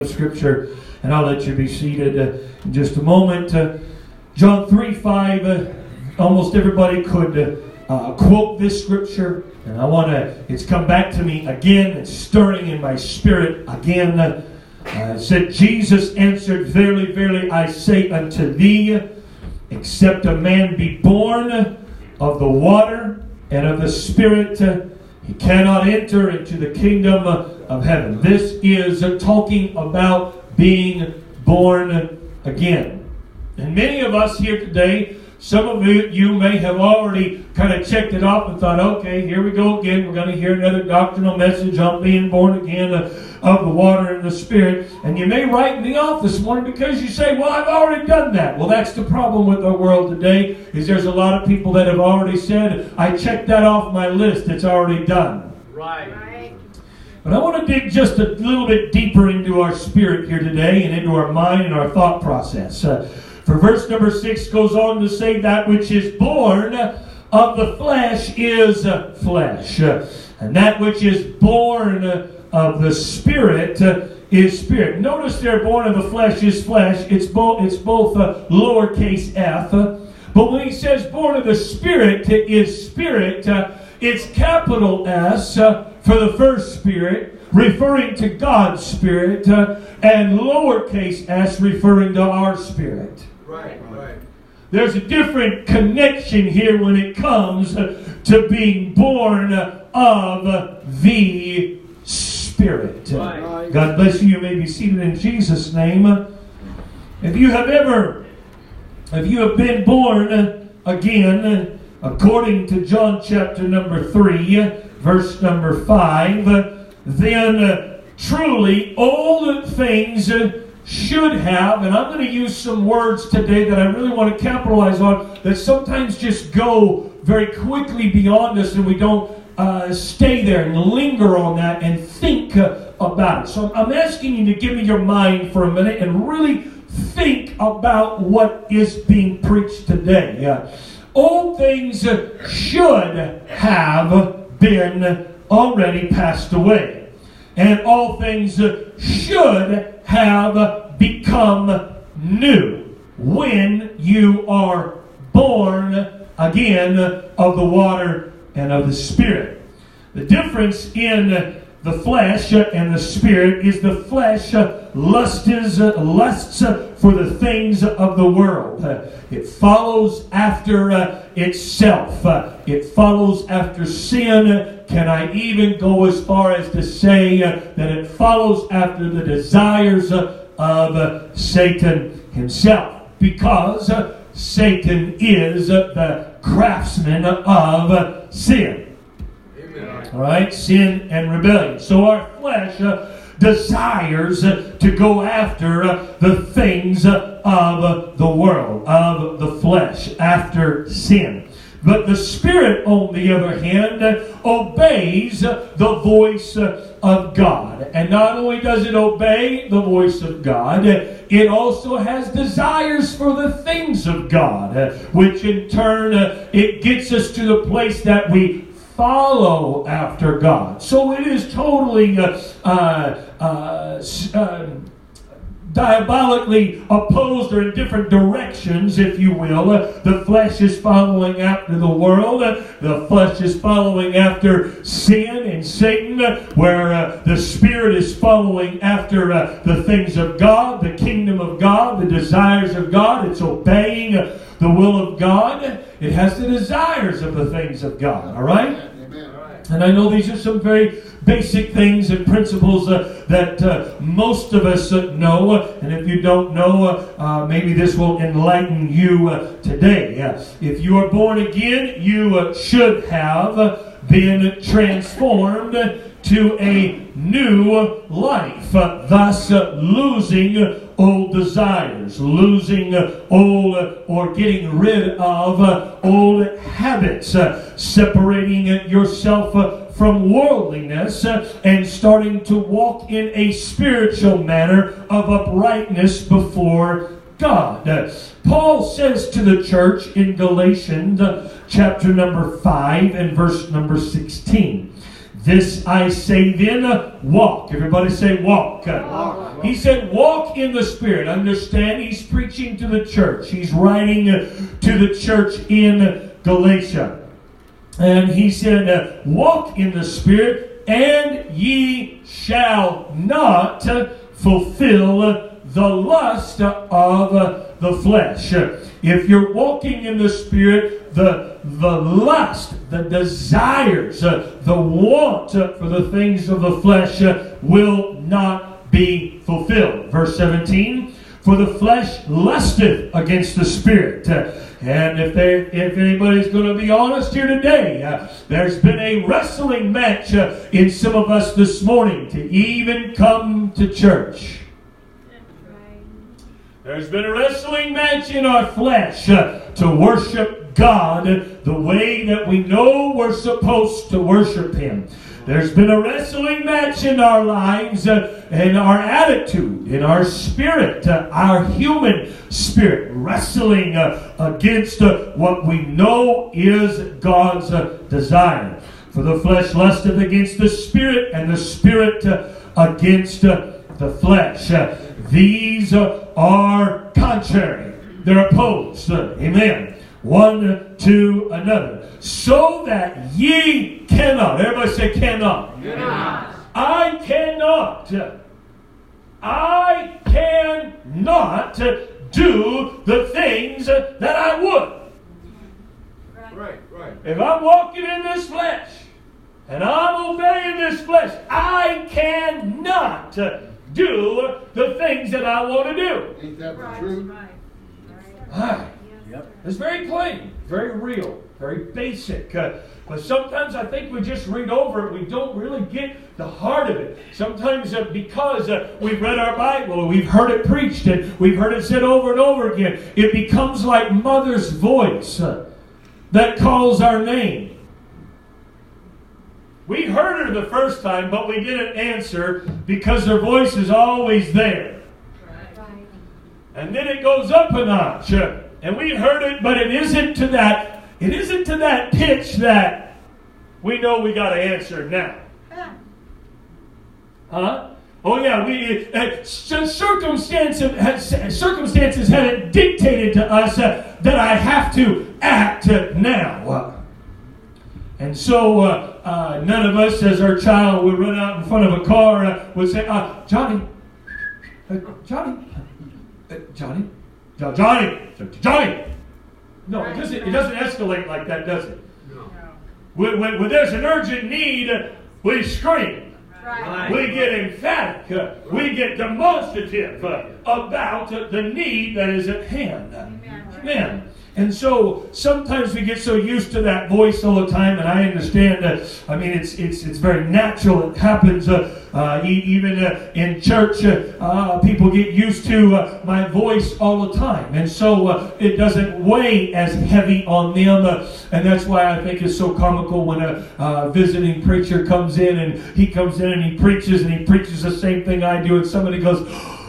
Scripture, and I'll let you be seated in just a moment. John 3:5. Almost everybody could quote this scripture, and it's come back to me again. It's stirring in my spirit again. It said, Jesus answered, Verily, verily, I say unto thee, except a man be born of the water and of the Spirit, he cannot enter into the kingdom of heaven. This is talking about being born again. And many of us here today, some of you may have already kind of checked it off and thought, okay, here we go again. We're going to hear another doctrinal message on being born again of the water and the Spirit. And you may write me off this morning because you say, well, I've already done that. Well, that's the problem with our world today, is there's a lot of people that have already said, I checked that off my list. It's already done. Right. But I want to dig just a little bit deeper into our spirit here today and into our mind and our thought process. For verse number 6 goes on to say, that which is born of the flesh is flesh. And that which is born of the Spirit is spirit. Notice there, born of the flesh is flesh. It's both lowercase f. But when he says born of the Spirit is spirit, it's capital S for the first Spirit, referring to God's Spirit, and lowercase s referring to our spirit. Right. There's a different connection here when it comes to being born of the Spirit. Right. God bless you. You may be seated in Jesus' name. If you have been born again, according to John chapter number 3, verse number 5, then truly all the things should have, and I'm going to use some words today that I really want to capitalize on, that sometimes just go very quickly beyond us and we don't stay there and linger on that and think about it. So I'm asking you to give me your mind for a minute and really think about what is being preached today. All things should have been already passed away, and all things should have become new when you are born again of the water and of the Spirit. The difference in the flesh and the Spirit is the flesh lusts for the things of the world. It follows after itself. It follows after sin. Can I even go as far as to say that it follows after the desires of Satan himself? Because Satan is the craftsman of sin. All right, sin and rebellion. So our flesh desires to go after the things of the world, of the flesh, after sin. But the Spirit, on the other hand, obeys the voice of God. And not only does it obey the voice of God, it also has desires for the things of God, which in turn, it gets us to the place that we follow after God. So it is totally diabolically opposed or in different directions, if you will. The flesh is following after the world. The flesh is following after sin and Satan, where the Spirit is following after the things of God, the kingdom of God, the desires of God. It's obeying the will of God. It has the desires of the things of God. All right? And I know these are some very basic things and principles that most of us know. And if you don't know, maybe this will enlighten you today. If you are born again, you should have been transformed to a new life, thus losing old desires, losing old or getting rid of old habits, separating yourself from worldliness and starting to walk in a spiritual manner of uprightness before God. Paul says to the church in Galatians chapter number 5 and verse number 16, This I say then, walk. Everybody say walk. Walk. He said walk in the Spirit. Understand, he's preaching to the church. He's writing to the church in Galatia. And he said, walk in the Spirit, and ye shall not fulfill the lust of the flesh. If you're walking in the Spirit, the lust, the desires, the want for the things of the flesh will not be fulfilled. Verse 17, for the flesh lusteth against the Spirit. And if anybody's going to be honest here today, there's been a wrestling match in some of us this morning to even come to church. There's been a wrestling match in our flesh to worship God the way that we know we're supposed to worship Him. There's been a wrestling match in our lives, in our attitude, in our spirit, our human spirit, wrestling against what we know is God's desire. For the flesh lusteth against the Spirit, and the Spirit against the flesh. These are contrary. They're opposed. Amen. One to another. So that ye cannot. Everybody say cannot. Cannot. I cannot. I cannot do the things that I would. Right. If I'm walking in this flesh and I'm obeying this flesh, I cannot do the things that I want to do. Ain't that the truth? Yep. It's very plain, very real, very basic. But sometimes I think we just read over it. We don't really get the heart of it. Sometimes because we've read our Bible, we've heard it preached, and we've heard it said over and over again, it becomes like mother's voice that calls our name. We heard her the first time, but we didn't answer because her voice is always there. Right. And then it goes up a notch. And we heard it, but it isn't to that pitch that we know we got to answer now. Huh? Oh yeah, circumstances haven't dictated to us that I have to act now. And so none of us, as our child would run out in front of a car, would say, Johnny. No, it doesn't escalate like that, does it? No. When there's an urgent need, we scream. Right. We get emphatic. We get demonstrative about the need that is at hand. Amen. And so sometimes we get so used to that voice all the time, and I understand that. I mean, it's very natural. It happens even in church. People get used to my voice all the time, and so it doesn't weigh as heavy on them. And that's why I think it's so comical when a visiting preacher comes in and he preaches the same thing I do, and somebody goes,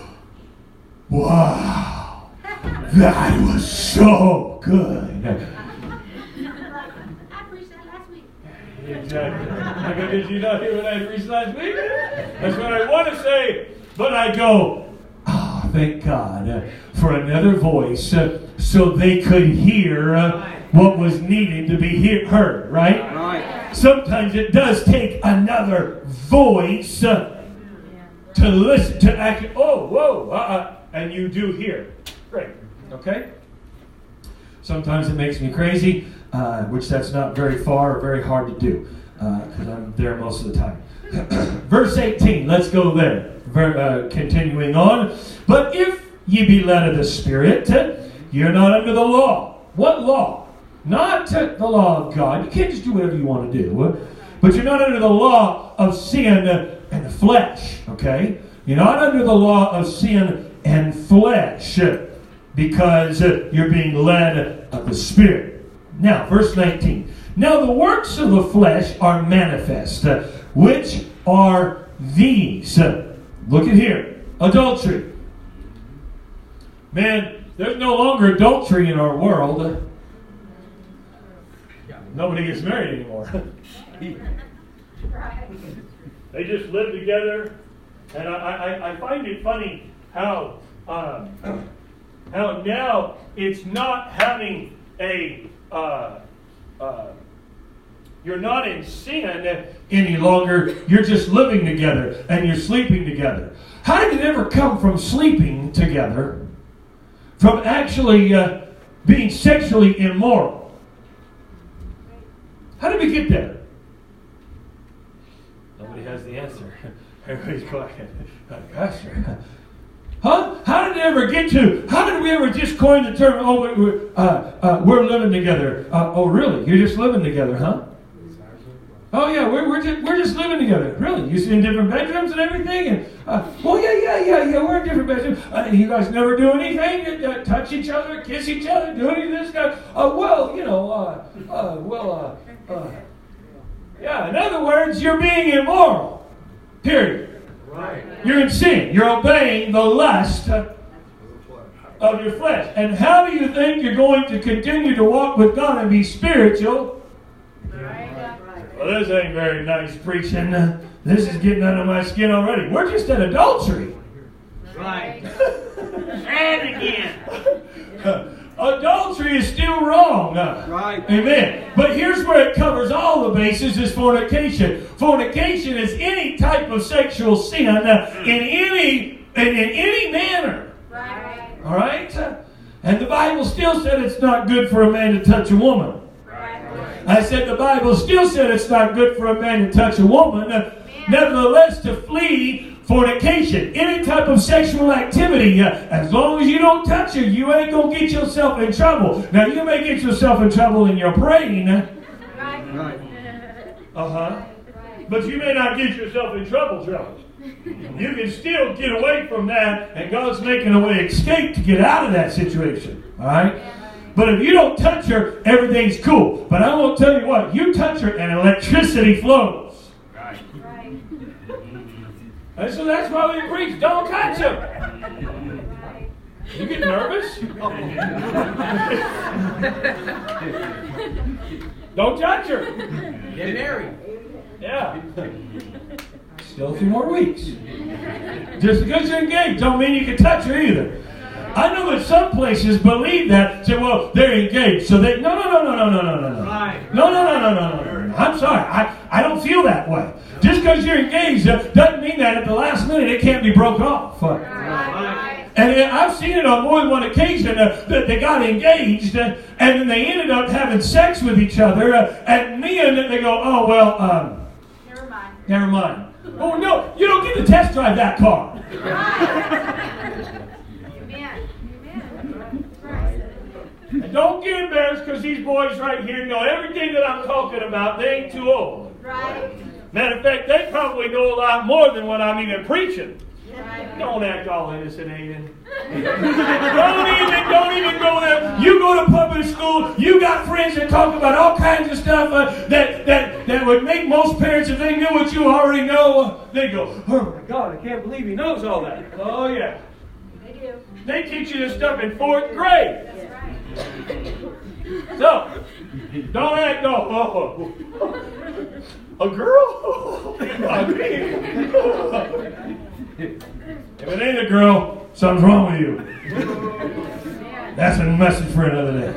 "Wow. That was so good." I preached that last week. Exactly. Did you not hear what I preached last week? That's what I want to say. But I go, thank God for another voice so they could hear what was needed to be heard, right? Right. Sometimes it does take another voice to listen, to act. And you do hear. Great. Okay? Sometimes it makes me crazy, which that's not very far or very hard to do, because I'm there most of the time. Verse 18, let's go there. Continuing on. But if ye be led of the Spirit, you're not under the law. What law? Not the law of God. You can't just do whatever you want to do. But you're not under the law of sin and the flesh. Okay? You're not under the law of sin and flesh, because you're being led of the Spirit. Now, verse 19. Now the works of the flesh are manifest, which are these. Look at here. Adultery. Man, there's no longer adultery in our world. Nobody gets married anymore. Right. They just live together. And I find it funny how now it's not having a you're not in sin any longer. You're just living together and you're sleeping together. How did it ever come from sleeping together, from actually being sexually immoral? How did we get there? Nobody has the answer. Everybody's quiet. Pastor. Huh? How did it ever get to? How did we ever just coin the term? Oh, we're living together. Oh, really? You're just living together, huh? Oh yeah, we're just living together. Really? You see in different bedrooms and everything? And well, yeah. We're in different bedrooms. You guys never do anything? Touch each other, kiss each other, do any of this stuff? Yeah. In other words, you're being immoral. Period. Right. You're in sin. You're obeying the lust of your flesh. And how do you think you're going to continue to walk with God and be spiritual? Well, this ain't very nice preaching. This is getting under my skin already. We're just at adultery. Right. And again. Adultery is still wrong. Right. Amen. But here's where it covers all the bases is fornication. Fornication is any type of sexual sin in any manner. Right. All right? And the Bible still said it's not good for a man to touch a woman. I said the Bible still said it's not good for a man to touch a woman. Nevertheless, to flee fornication, any type of sexual activity, as long as you don't touch her, you ain't going to get yourself in trouble. Now, you may get yourself in trouble in your praying. Right. But you may not get yourself in trouble. You can still get away from that, and God's making a way to escape to get out of that situation. All right? But if you don't touch her, everything's cool. But I won't tell you what, you touch her and electricity flows. Right. And so that's why we preach, don't touch her. You get nervous? Don't touch her. Get married. Yeah. Still a few more weeks. Just because you're engaged don't mean you can touch her either. I know that some places believe that, say, well, they're engaged, so they, no. Right. No. I'm sorry, I don't feel that way. Just because you're engaged doesn't mean that at the last minute it can't be broke off. Right. And I've seen it on more than one occasion that they got engaged and then they ended up having sex with each other and then they go, oh, well, never mind. Oh, no, you don't get to test drive that car. And don't get embarrassed because these boys right here know everything that I'm talking about. They ain't too old. Right. Matter of fact, they probably know a lot more than what I'm even preaching. Right. Don't act all innocent, Aiden. Don't even go there. You go to public school, you got friends that talk about all kinds of stuff that would make most parents, if they knew what you already know, they go, oh my God, I can't believe he knows all that. Oh yeah. They do. They teach you this stuff in 4th grade. That's right. So, don't act a girl? If it ain't a girl, something's wrong with you. That's a message for another day.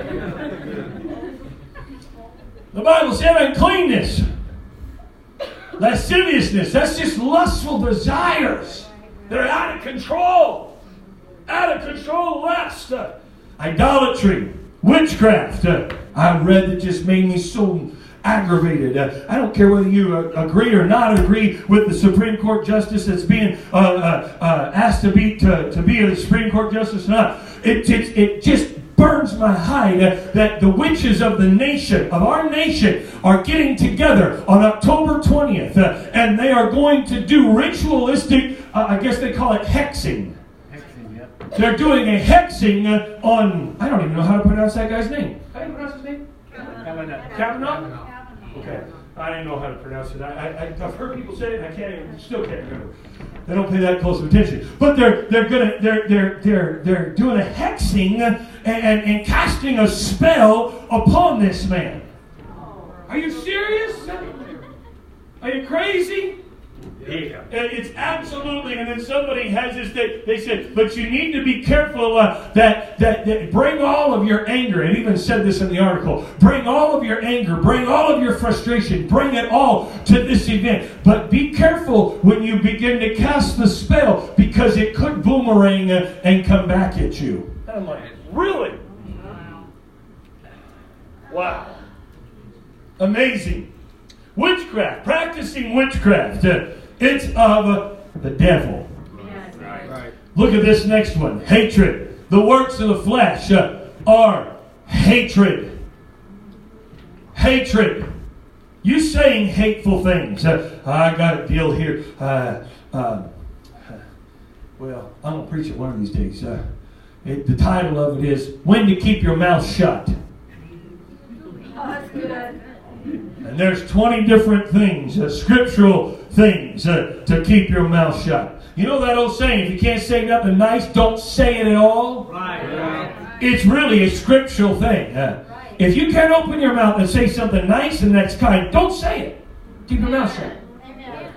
The Bible said uncleanness, lasciviousness, that's just lustful desires. They're out of control. Out of control lust. Idolatry, witchcraft. I read that just made me so aggravated. I don't care whether you agree or not agree with the Supreme Court justice that's being asked to be a Supreme Court justice or not. It just burns my hide that the witches of the nation, of our nation, are getting together on October 20th, and they are going to do ritualistic, I guess they call it hexing. They're doing a hexing on, I don't even know how to pronounce that guy's name. How do you pronounce his name? Kavanaugh? Okay. I didn't know how to pronounce it. I've heard people say it and still can't remember. They don't pay that close of attention. But they're doing a hexing and casting a spell upon this man. Are you serious? Are you crazy? Yeah. It's absolutely, and then somebody has this, they said, but you need to be careful that bring all of your anger, and even said this in the article, bring all of your anger, bring all of your frustration, bring it all to this event. But be careful when you begin to cast the spell, because it could boomerang and come back at you. And I'm like, really? Wow. Amazing. Witchcraft, practicing witchcraft. It's of the devil. Right. Look at this next one. Hatred. The works of the flesh are hatred. Hatred. You saying hateful things. I got a deal here. Well, I'm going to preach it one of these days. The title of it is When to Keep Your Mouth Shut. Oh, that's good. And there's 20 different things, scriptural things, to keep your mouth shut. You know that old saying, if you can't say nothing nice, don't say it at all? Right. It's really a scriptural thing. If you can't open your mouth and say something nice and that's kind, don't say it. Keep your mouth shut. Amen.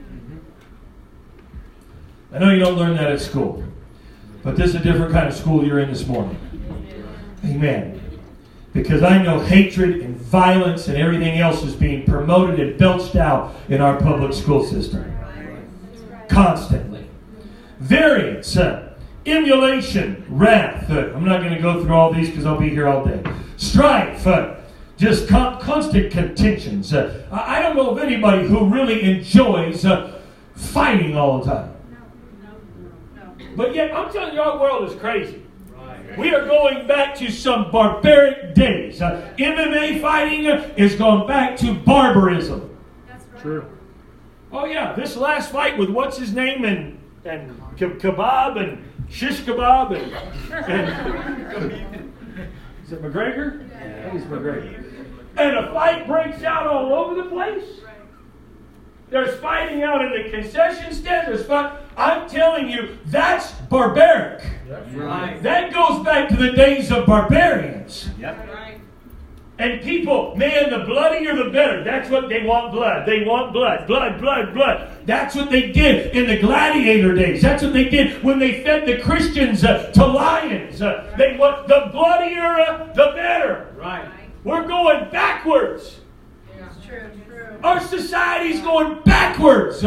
I know you don't learn that at school, but this is a different kind of school you're in this morning. Amen. Because I know hatred and violence and everything else is being promoted and belched out in our public school system. Constantly. Variance, emulation, wrath. I'm not going to go through all these because I'll be here all day. Strife, just constant contentions. I don't know of anybody who really enjoys fighting all the time. But yet, I'm telling you, our world is crazy. We are going back to some barbaric days. MMA fighting is going back to barbarism. That's right. True. Oh yeah, this last fight with what's his name and kebab and shish kebab and is it McGregor? I think it's McGregor. And a fight breaks out all over the place. There's fighting out in the concession stand. There's fight. I'm telling you, that's barbaric. Right. That goes back to the days of barbarians. Yep. And people, man, the bloodier the better. That's what they want, blood. They want blood. Blood, blood, blood. That's what they did in the gladiator days. That's what they did when they fed the Christians to lions. They want the bloodier the better. Right. We're going backwards. It's true. Our society's going backwards.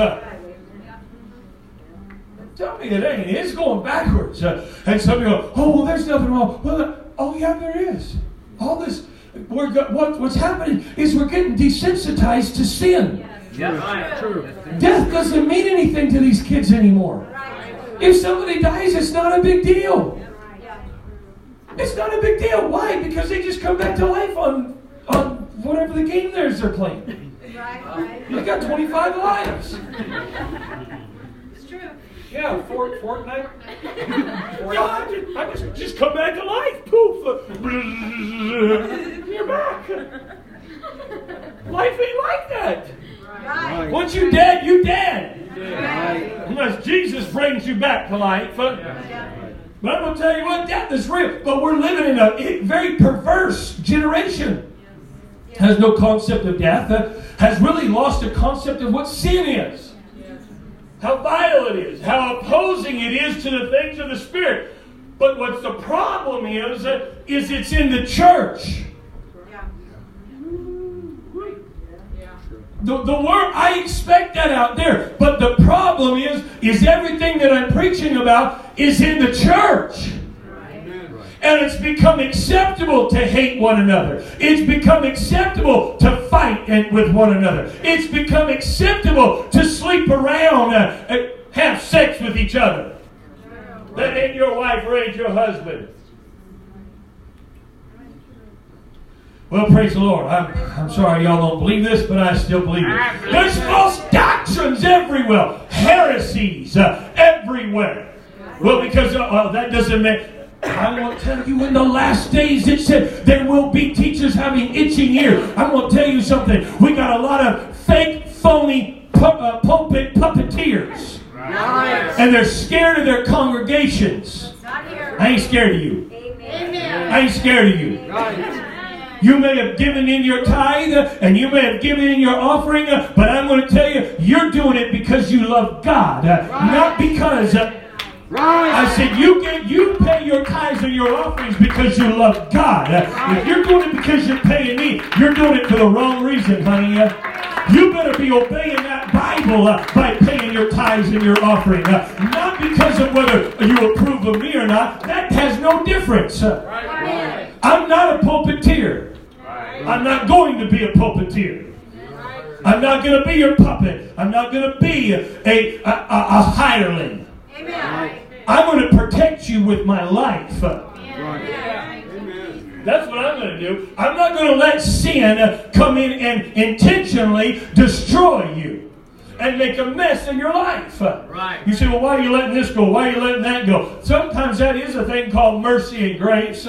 Tell me it ain't. It's going backwards. And some people go, oh, well, there's nothing wrong. Well, oh, yeah, there is. All this, what's happening is we're getting desensitized to sin. Yes. Right. True. Death doesn't mean anything to these kids anymore. Right. If somebody dies, it's not a big deal. Yeah. It's not a big deal. Why? Because they just come back to life on whatever the game they're playing. Right. They got 25 lives. It's true. Yeah, Fortnite. Yeah, I just come back to life. Poof. You're back. Life ain't like that. Right. Once you're dead, you're dead. Right. Unless Jesus brings you back to life. Yeah. But I'm going to tell you what, death is real. But we're living in a very perverse generation. Has no concept of death. Has really lost a concept of what sin is. How vile it is. How opposing it is to the things of the Spirit. But what's the problem is it's in the church. The word, I expect that out there. But the problem is everything that I'm preaching about is in the church. And it's become acceptable to hate one another. It's become acceptable to fight with one another. It's become acceptable to sleep around, have sex with each other. That ain't your wife or ain't your husband. Well, praise the Lord. I'm sorry y'all don't believe this, but I still believe it. There's false doctrines everywhere. Heresies everywhere. Well, because that doesn't make... I want to tell you, in the last days, it said there will be teachers having itching ears. I'm going to tell you something. We got a lot of fake, phony pulpit puppeteers. Right. And they're scared of their congregations. Not here. I ain't scared of you. Amen. I ain't scared of you. Right. You may have given in your tithe and you may have given in your offering, but I'm going to tell you, you're doing it because you love God, not because... I said, you pay your tithes and your offerings because you love God. If you're doing it because you're paying me, you're doing it for the wrong reason, honey. You better be obeying that Bible by paying your tithes and your offering. Not because of whether you approve of me or not. That has no difference. I'm not a pulpiteer. I'm not going to be a pulpiteer. I'm not going to be your puppet. I'm not going to be a hireling. I'm going to protect you with my life. That's what I'm going to do. I'm not going to let sin come in and intentionally destroy you and make a mess in your life. You say, well, why are you letting this go? Why are you letting that go? Sometimes that is a thing called mercy and grace.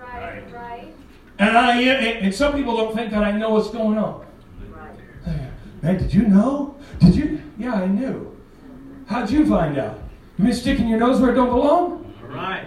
And some people don't think that I know what's going on. Man, did you know? Did you? Yeah, I knew. How'd you find out? You been sticking your nose where it don't belong? Right.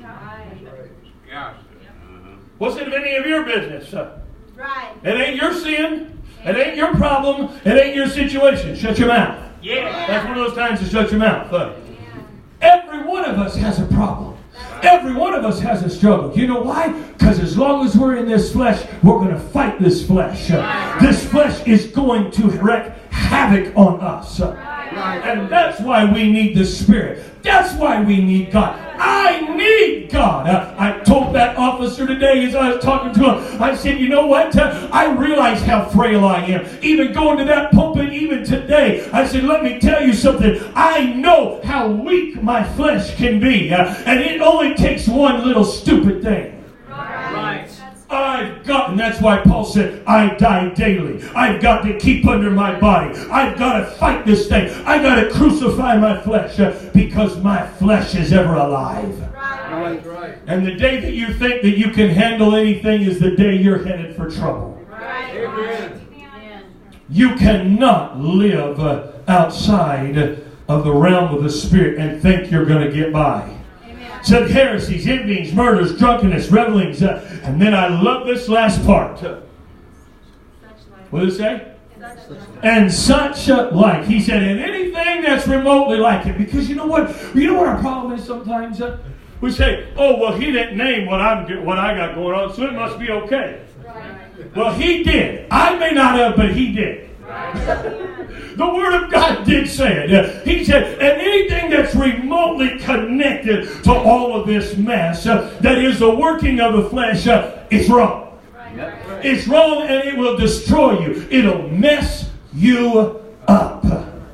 What's it of any of your business? Right. It ain't your sin. It ain't your problem. It ain't your situation. Shut your mouth. Yeah. That's one of those times to shut your mouth. Every one of us has a problem. Every one of us has a struggle. You know why? Because as long as we're in this flesh, we're going to fight this flesh. This flesh is going to wreak havoc on us. And that's why we need the Spirit. That's why we need God. I need God. I told that officer today as I was talking to him, I said, you know what? I realize how frail I am. Even going to that pulpit even today, I said, let me tell you something. I know how weak my flesh can be. And it only takes one little stupid thing. Right. And that's why Paul said, I die daily. I've got to keep under my body. I've got to fight this thing. I've got to crucify my flesh because my flesh is ever alive. Right. And the day that you think that you can handle anything is the day you're headed for trouble. Amen. You cannot live outside of the realm of the Spirit and think you're going to get by. Said heresies, envyings, murders, drunkenness, revelings. And then I love this last part. What did it say? And such like. He said, and anything that's remotely like it. Because you know what? You know what our problem is sometimes? We say, oh, well, he didn't name what I got going on, so it must be okay. Well, he did. I may not have, but he did. The Word of God did say it. He said, and anything that's remotely connected to all of this mess, that is the working of the flesh, is wrong. It's wrong and it will destroy you. It'll mess you up.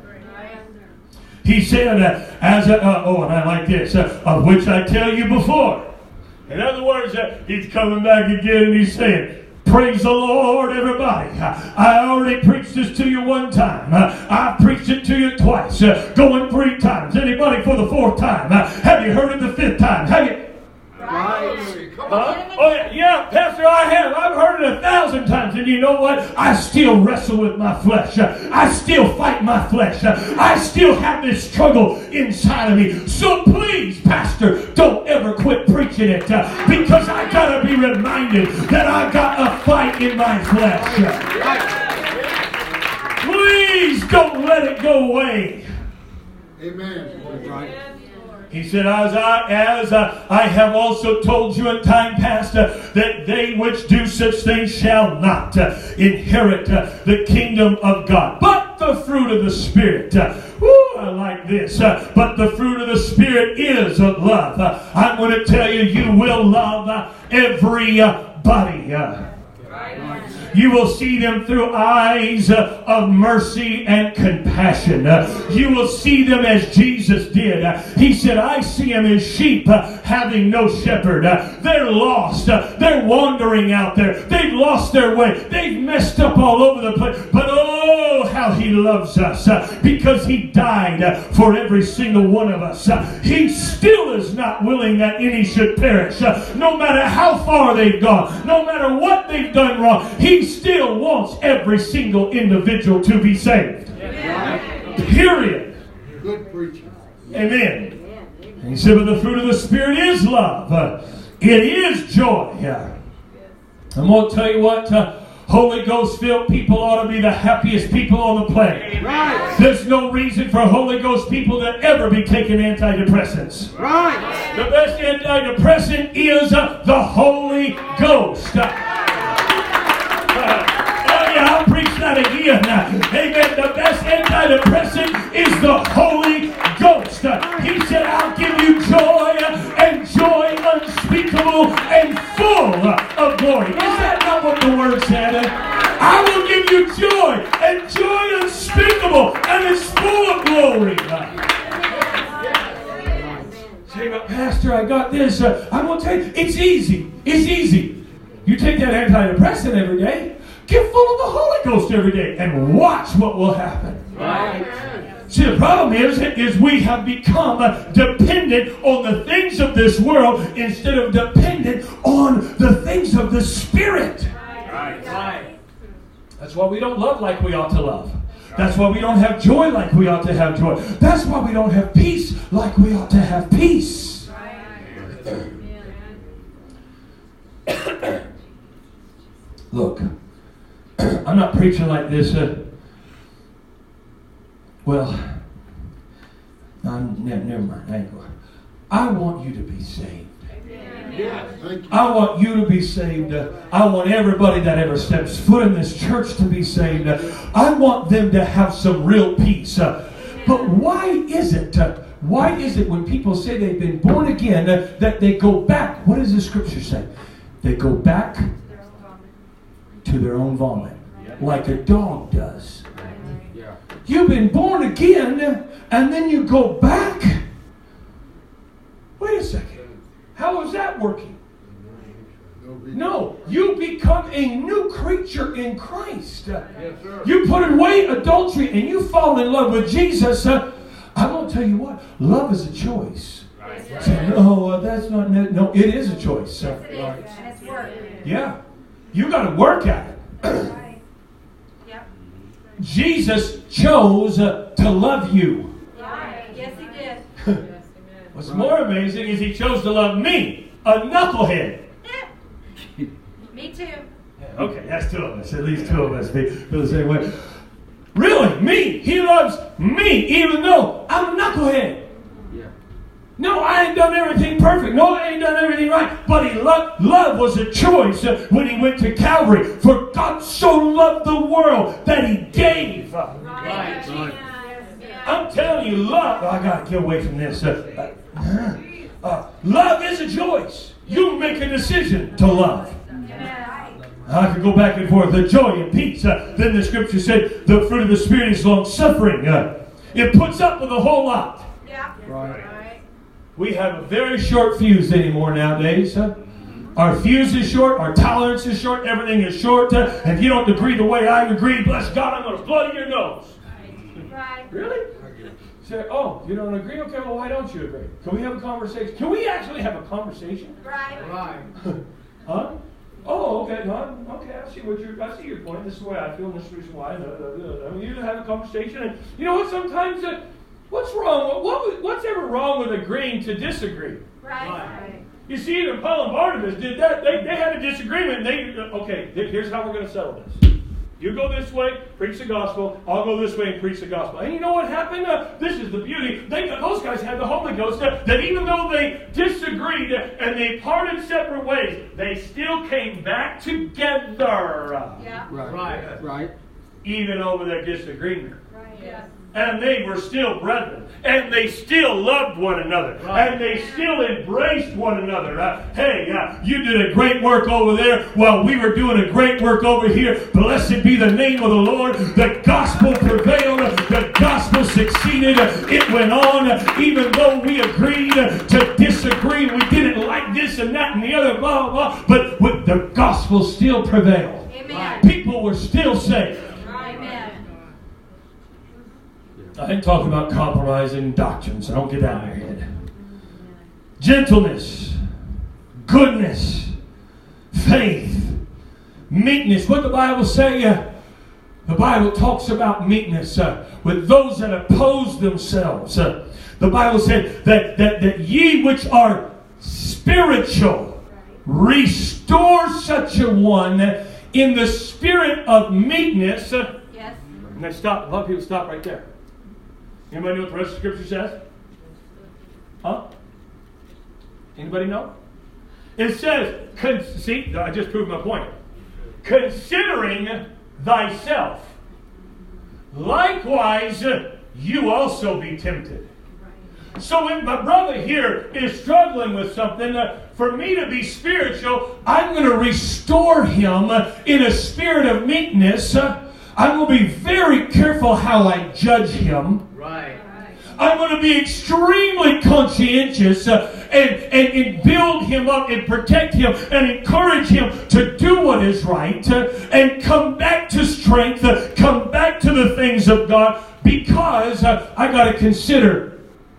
He said, and I like this, of which I tell you before. In other words, he's coming back again and he's saying, praise the Lord, everybody. I already preached this to you one time. I preached it to you twice. Going 3 times. Anybody for the 4th time? Have you heard it the 5th time? Have you? Oh, yeah, Pastor, I have. I've heard it 1,000 times. And you know what? I still wrestle with my flesh. I still fight my flesh. I still have this struggle inside of me. So please, Pastor, don't ever quit preaching it. Because I got to be reminded that I got a fight in my flesh. Please don't let it go away. Amen. He said, as I have also told you in time past, that they which do such things shall not inherit the kingdom of God. But the fruit of the Spirit, I like this, but the fruit of the Spirit is love. I'm going to tell you, you will love everybody. You will see them through eyes of mercy and compassion. You will see them as Jesus did. He said, I see them as sheep having no shepherd. They're lost. They're wandering out there. They've lost their way. They've messed up all over the place. But oh, how He loves us because He died for every single one of us. He still is not willing that any should perish. No matter how far they've gone, no matter what they've done wrong, He still wants every single individual to be saved. Period. Good preaching. Amen. And he said, but the fruit of the Spirit is love. It is joy. I'm going to tell you what, Holy Ghost filled people ought to be the happiest people on the planet. Right. There's no reason for Holy Ghost people to ever be taking antidepressants. Right. The best antidepressant is the Holy Ghost. I'll preach that again. Amen. The best antidepressant is the Holy Ghost. He said, I'll give you joy, and joy unspeakable and full of glory. Is that not what the word said? I will give you joy, and joy unspeakable and is full of glory. Say, but Pastor, I got this. I'm going to tell you, it's easy. It's easy. You take that antidepressant every day. Get full of the Holy Ghost every day and watch what will happen. Right. See, the problem is we have become dependent on the things of this world instead of dependent on the things of the Spirit. Right. Right. That's why we don't love like we ought to love. That's why we don't have joy like we ought to have joy. That's why we don't have peace like we ought to have peace. Look, I'm not preaching like this. Never mind. I want you to be saved. I want you to be saved. I want everybody that ever steps foot in this church to be saved. I want them to have some real peace. But why is it when people say they've been born again that they go back? What does the scripture say? They go back to their own vomit, like a dog does. You've been born again, and then you go back. Wait a second. How is that working? No, you become a new creature in Christ. You put away adultery and you fall in love with Jesus. I'm going to tell you what, love is a choice. Say, no, that's not. No, it is a choice. Yeah, you got to work at it. Jesus chose to love you. Yes, he did. What's more amazing is he chose to love me, a knucklehead. Me too. Okay, that's two of us. At least two of us feel the same way. Really, me. He loves me, even though I'm a knucklehead. No, I ain't done everything perfect. No, I ain't done everything right. But he love was a choice when he went to Calvary. For God so loved the world that he gave. Right. I'm telling you, love. I got to get away from this. Love is a choice. You make a decision to love. I could go back and forth. The joy and peace. Then the scripture said the fruit of the Spirit is long-suffering. It puts up with a whole lot. Right. We have a very short fuse anymore nowadays. Our fuse is short. Our tolerance is short. Everything is short. And if you don't agree the way I agree, bless God, I'm going to blow your nose. Really? Say, oh, you don't agree? Okay, well, why don't you agree? Can we have a conversation? Can we actually have a conversation? Right. Huh? Oh, okay, Don. Okay, I see your point. This is the way I feel, and this is why. I mean, you have a conversation, and you know what? Sometimes, what's wrong? What's ever wrong with agreeing to disagree? Right. You see, even Paul and Barnabas did that. They had a disagreement. Here's how we're going to settle this. You go this way, preach the gospel. I'll go this way and preach the gospel. And you know what happened? This is the beauty. Those guys had the Holy Ghost that even though they disagreed and they parted separate ways, they still came back together. Yeah. Right. Even over their disagreement. Yeah. And they were still brethren. And they still loved one another. Right. And they still embraced one another. You did a great work over there while we were doing a great work over here. Blessed be the name of the Lord. The gospel prevailed. The gospel succeeded. It went on. Even though we agreed to disagree. We didn't like this and that and the other. Blah, blah, blah. But with the gospel still prevailed. Amen. People were still saved. Amen. I ain't talking about compromising doctrines, so don't get that in your head. Gentleness, goodness, faith, meekness. What the Bible say? The Bible talks about meekness with those that oppose themselves. The Bible said that ye which are spiritual. restore such a one in the spirit of meekness. Yes. And they stop. A lot of people stop right there. Anybody know what the rest of the scripture says? Huh? Anybody know? It says, see, I just proved my point. Considering thyself, likewise you also be tempted. So when my brother here is struggling with something, for me to be spiritual, I'm going to restore him in a spirit of meekness. I'm going to be very careful how I judge him. Right. I'm going to be extremely conscientious and build him up and protect him and encourage him to do what is right and come back to strength, come back to the things of God, because I got to consider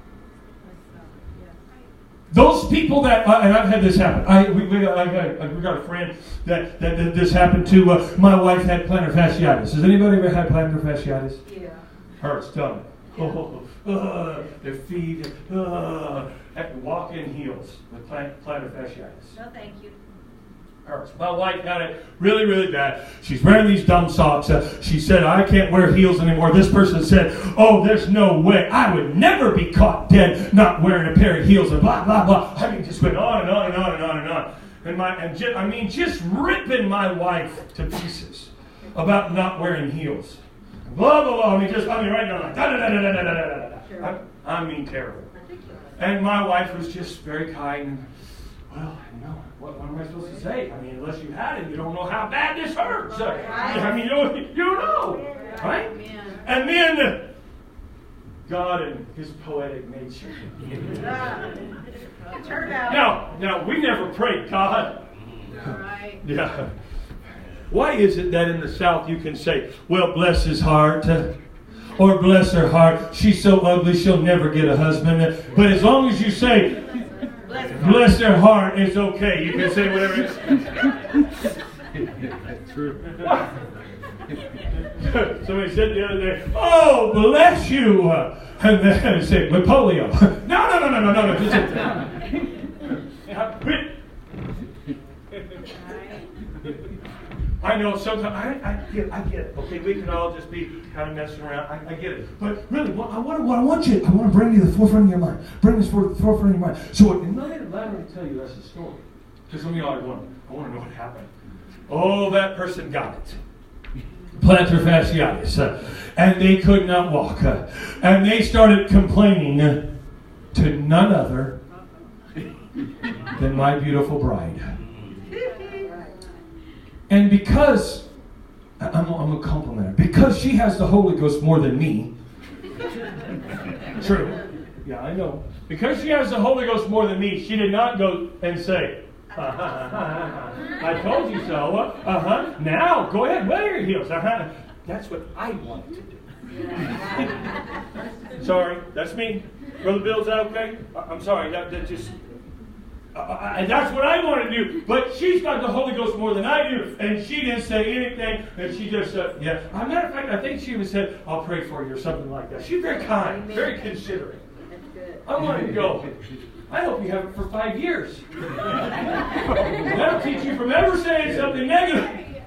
those people that, and I've had this happen. We got a friend that this happened to. My wife had plantar fasciitis. Has anybody ever had plantar fasciitis? Yeah. Hurts, doesn't it? Their feet, walk in heels with plantar fasciitis. No, thank you. Hurts. My wife got it really, really bad. She's wearing these dumb socks. She said, I can't wear heels anymore. This person said, oh, there's no way. I would never be caught dead not wearing a pair of heels and blah, blah, blah. I mean, just went on and on and on and on and on. And just ripping my wife to pieces about not wearing heels. Blah, blah, blah. I mean, right now, like, da, da, da, da, da, da, da, da. I mean, terrible. And my wife was just very kind. And, well, you know, what am I supposed to say? I mean, unless you had it, you don't know how bad this hurts. I mean, you don't know, right? And then God and His poetic nature. Now, we never prayed, God. Right. Yeah. Why is it that in the South you can say, well, bless his heart, or bless her heart, she's so ugly she'll never get a husband. But as long as you say, bless their heart, it's okay. You can say whatever. True. Somebody said the other day, oh, bless you. And then I said, with polio. No. I know sometimes I get it. Okay, we can all just be kind of messing around. I get it. But really, I want to bring you to the forefront of your mind. Bring this forward to the forefront of your mind. So in light of that, I'm going to tell you that's the story. Because some of y'all are going, I want to know what happened. Oh, that person got it. Plantar fasciitis. And they could not walk. And they started complaining to none other than my beautiful bride. And because, I'm a complimenter, because she has the Holy Ghost more than me. True. Yeah, I know. Because she has the Holy Ghost more than me, she did not go and say, I told you so. Now, go ahead, wear your heels. That's what I wanted to do. Sorry, that's me. Brother Bill, is that okay? I'm sorry, that just... that's what I want to do, but she's got the Holy Ghost more than I do, and she didn't say anything, and she just said, yeah. As a matter of fact, I think she even said, I'll pray for you, or something like that. She's very kind, very considerate. I want to go. I hope you have it for 5 years. That'll teach you from ever saying something negative.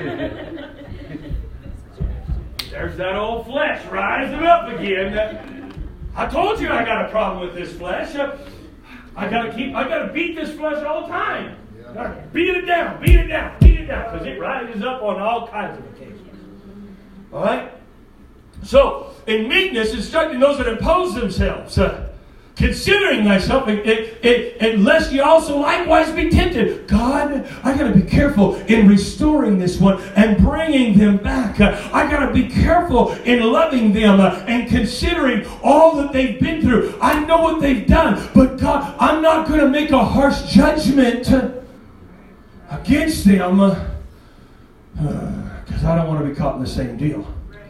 There's that old flesh rising up again. I told you I got a problem with this flesh. I gotta beat this flesh all the time. Beat it down, because it rises up on all kinds of occasions. All right? So, in meekness, instructing those that impose themselves, considering thyself, lest ye also likewise be tempted. God, I got to be careful in restoring this one and bringing them back. I got to be careful in loving them and considering all that they've been through. I know what they've done, but God, I'm not going to make a harsh judgment against them because I don't want to be caught in the same deal.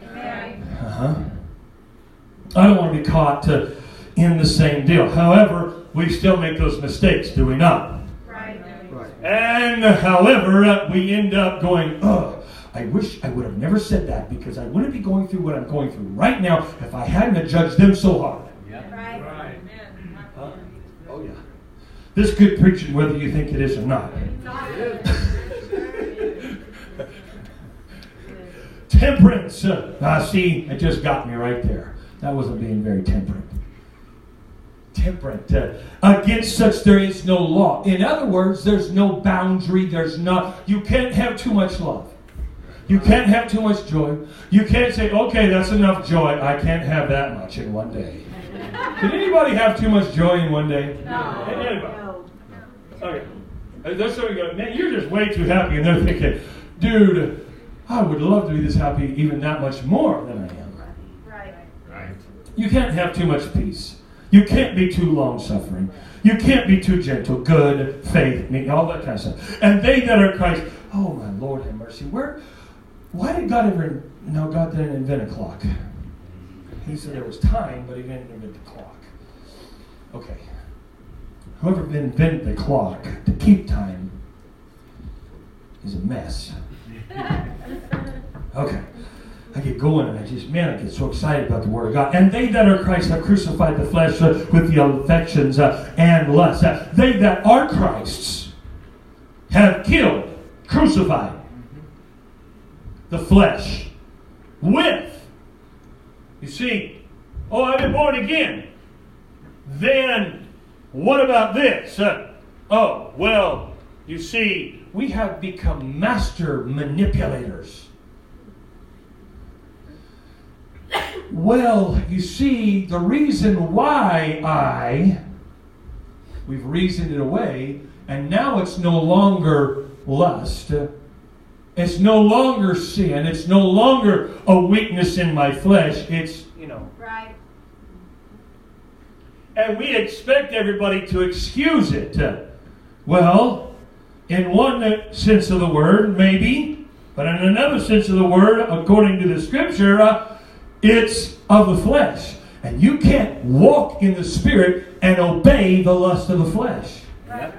I don't want to be caught in the same deal. However, we still make those mistakes, do we not? Right. And however, we end up going, I wish I would have never said that because I wouldn't be going through what I'm going through right now if I hadn't judged them so hard. Yeah. Right. Right. Oh, yeah. This good preaching, whether you think it is or not. Temperance. See, it just got me right there. That wasn't being very temperate. Temperate. Against such there is no law. In other words, there's no boundary. You can't have too much love. You can't have too much joy. You can't say, okay, that's enough joy. I can't have that much in one day. Did anybody have too much joy in one day? No. Anybody? Okay. There's somebody going, man, you're just way too happy. And they're thinking, dude, I would love to be this happy even that much more than I am. Right. You can't have too much peace. You can't be too long-suffering. You can't be too gentle, good, faith, all that kind of stuff. And they that are Christ, oh my Lord have mercy. Why did God ever... No, God didn't invent a clock. He said there was time, but he didn't invent the clock. Okay. Whoever invented the clock to keep time is a mess. Okay. I get going and I get so excited about the Word of God. And they that are Christ have crucified the flesh with the affections and lusts. They that are Christ's have killed, crucified the flesh with. You see, I've been born again. Then what about this? You see, we have become master manipulators. Well, you see, the reason why we've reasoned it away, and now it's no longer lust. It's no longer sin. It's no longer a weakness in my flesh. It's, Right. And we expect everybody to excuse it. Well, in one sense of the word, maybe. But in another sense of the word, according to the Scripture, it's of the flesh. And you can't walk in the Spirit and obey the lust of the flesh. Right.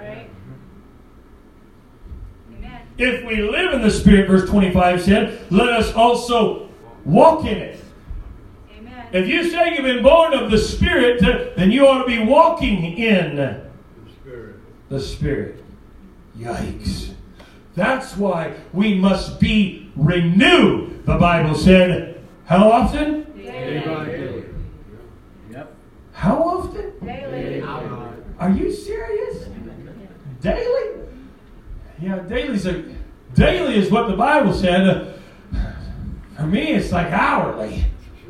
If we live in the Spirit, verse 25 said, let us also walk in it. Amen. If you say you've been born of the Spirit, then you ought to be walking in the Spirit. Yikes. That's why we must be renewed. The Bible said, how often? Daily. Yep. How often? Daily. Are you serious? Daily? Yeah, daily is what the Bible said. For me, it's like hourly.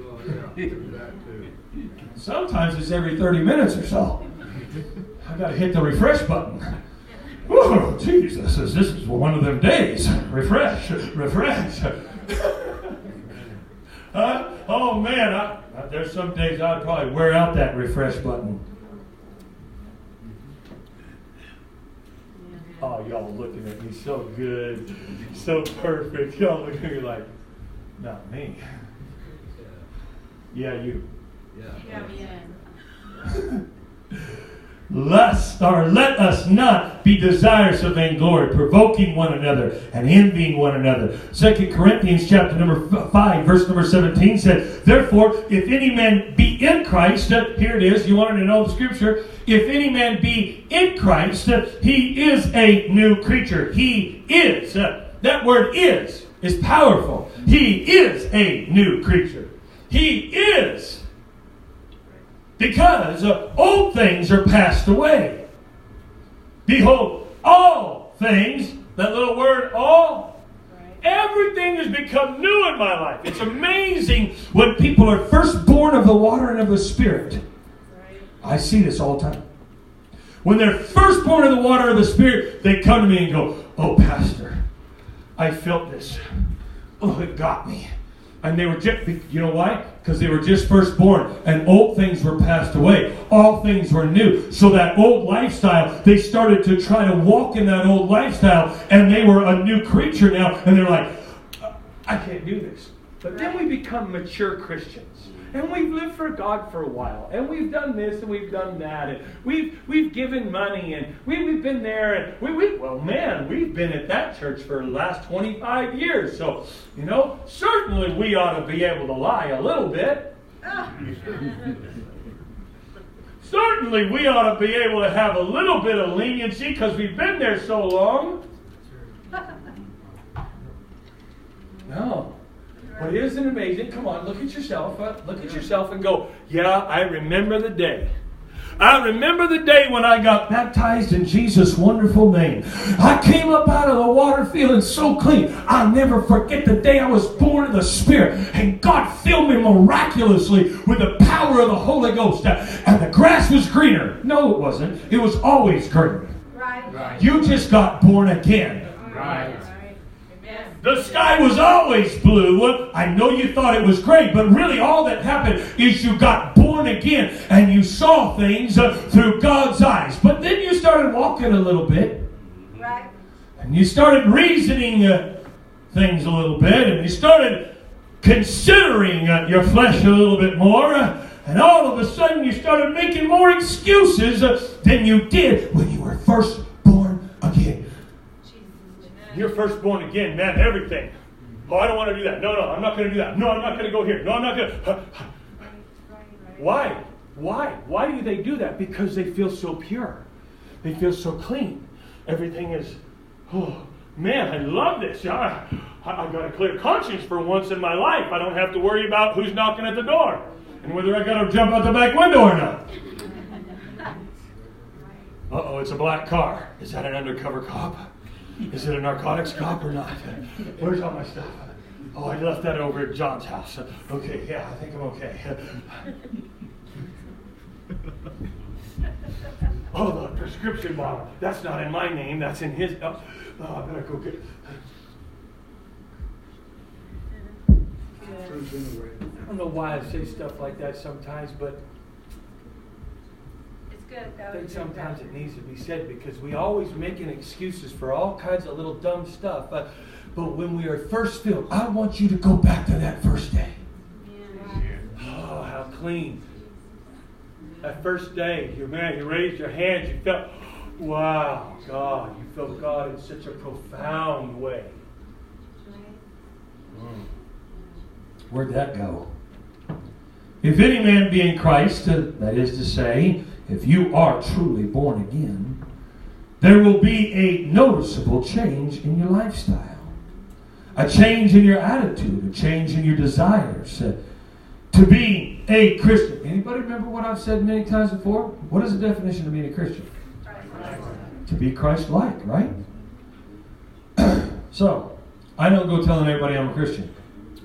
Sometimes it's every 30 minutes or so. I got to hit the refresh button. Whoa, Jesus, this is one of them days. Refresh. Oh man, there's some days I'd probably wear out that refresh button. Oh, y'all looking at me so good, so perfect. Y'all looking at me like, not me. Yeah, you. Let us not be desirous of vainglory, provoking one another and envying one another. 2 Corinthians chapter number 5, verse number 17 said, therefore, if any man be in Christ, here it is, you wanted to know the Scripture, if any man be in Christ, he is a new creature. He is. That word is powerful. He is a new creature. He is. Because old things are passed away. Behold, all things, that little word all, everything has become new in my life. It's amazing when people are first born of the water and of the Spirit. I see this all the time. When they're first born of the water of the Spirit, they come to me and go, oh, Pastor, I felt this. Oh, it got me. And they were just, you know why? Because they were just first born and old things were passed away. All things were new. So that old lifestyle, they started to try to walk in that old lifestyle and they were a new creature now. And they're like, I can't do this. But then we become mature Christians. And we've lived for God for a while. And we've done this and we've done that. And we've given money and we've been there. And we've been at that church for the last 25 years. So, certainly we ought to be able to lie a little bit. certainly we ought to be able to have a little bit of leniency because we've been there so long. No. But isn't it amazing? Come on, look at yourself. Look at yourself and go, yeah, I remember the day. I remember the day when I got baptized in Jesus' wonderful name. I came up out of the water feeling so clean. I'll never forget the day I was born of the Spirit. And God filled me miraculously with the power of the Holy Ghost. And the grass was greener. No, it wasn't. It was always greener. Right. You just got born again. Right. The sky was always blue. I know you thought it was great, but really all that happened is you got born again and you saw things through God's eyes. But then you started walking a little bit. Right. And you started reasoning things a little bit. And you started considering your flesh a little bit more. And all of a sudden you started making more excuses than you did when you were first born again. You're first born again, man, everything. Oh, I don't want to do that. No, I'm not going to do that. No, I'm not going to go here. No, I'm not going to. Why? Why do they do that? Because they feel so pure. They feel so clean. Everything is, oh, man, I love this. I've got a clear conscience for once in my life. I don't have to worry about who's knocking at the door and whether I got to jump out the back window or not. Uh-oh, it's a black car. Is that an undercover cop? Is it a narcotics cop or not? Where's all my stuff? Oh, I left that over at John's house. Okay, yeah, I think I'm okay. Oh, the prescription bottle. That's not in my name. That's in his. Oh, I better go get it. I don't know why I say stuff like that sometimes, but I think sometimes it needs to be said because we always making excuses for all kinds of little dumb stuff. But when we are first filled, I want you to go back to that first day. Oh, how clean. That first day, you raised your hands, you felt, wow, God. You felt God in such a profound way. Where'd that go? If any man be in Christ, that is to say, if you are truly born again, there will be a noticeable change in your lifestyle. A change in your attitude, a change in your desires. To be a Christian. Anybody remember what I've said many times before? What is the definition of being a Christian? To be Christ-like, right? So, I don't go telling everybody I'm a Christian.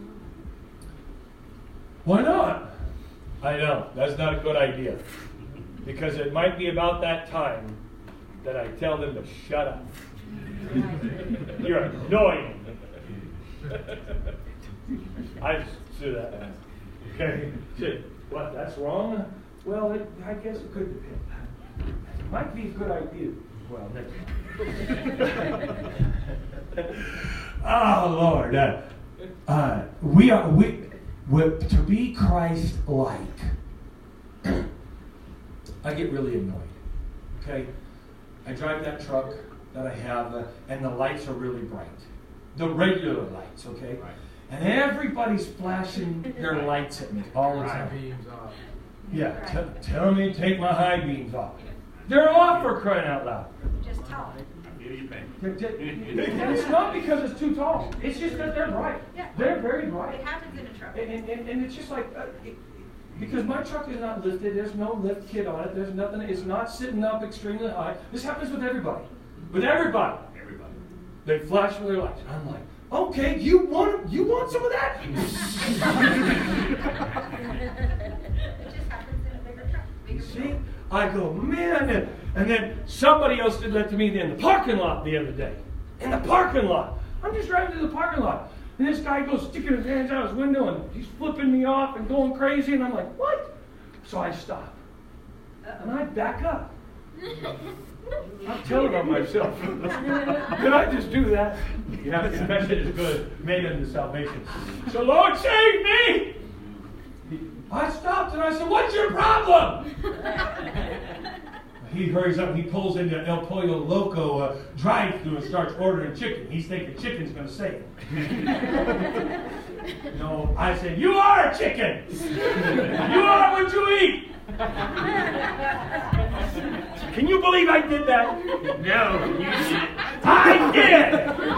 Why not? I know, that's not a good idea. Because it might be about that time that I tell them to shut up. You're annoying. I just do that. Okay. What, that's wrong? Well, I guess it could depend. It might be a good idea. Well, never mind. Oh, Lord. We're to be Christ-like. I get really annoyed. Okay? I drive that truck that I have, and the lights are really bright. The regular lights, okay? Right. And everybody's flashing their lights at me all the time. High beams off. Yeah, tell me to take my high beams off. They're off for crying out loud. Just tall. And it's not because it's too tall. It's just that they're bright. Yeah. They're very bright. It happens in a truck. And it's just like, because my truck is not lifted, there's no lift kit on it, there's nothing, it's not sitting up extremely high. This happens with everybody. With everybody. They flash with their lights. And I'm like, okay, you want some of that? It just happens in a bigger truck. See? I go, man. And then somebody else did that to me in the parking lot the other day. In the parking lot. I'm just driving through the parking lot. And this guy goes sticking his hands out his window and he's flipping me off and going crazy. And I'm like, what? So I stop. And I back up. I'm telling on myself. Did I just do that? Yeah, confession is good. Made unto salvation. So Lord, save me! I stopped and I said, what's your problem? He hurries up and he pulls into El Pollo Loco drive-thru and starts ordering chicken. He's thinking chicken's going to save him. No, I said, you are a chicken. You are what you eat. Can you believe I did that? No, you did. I did.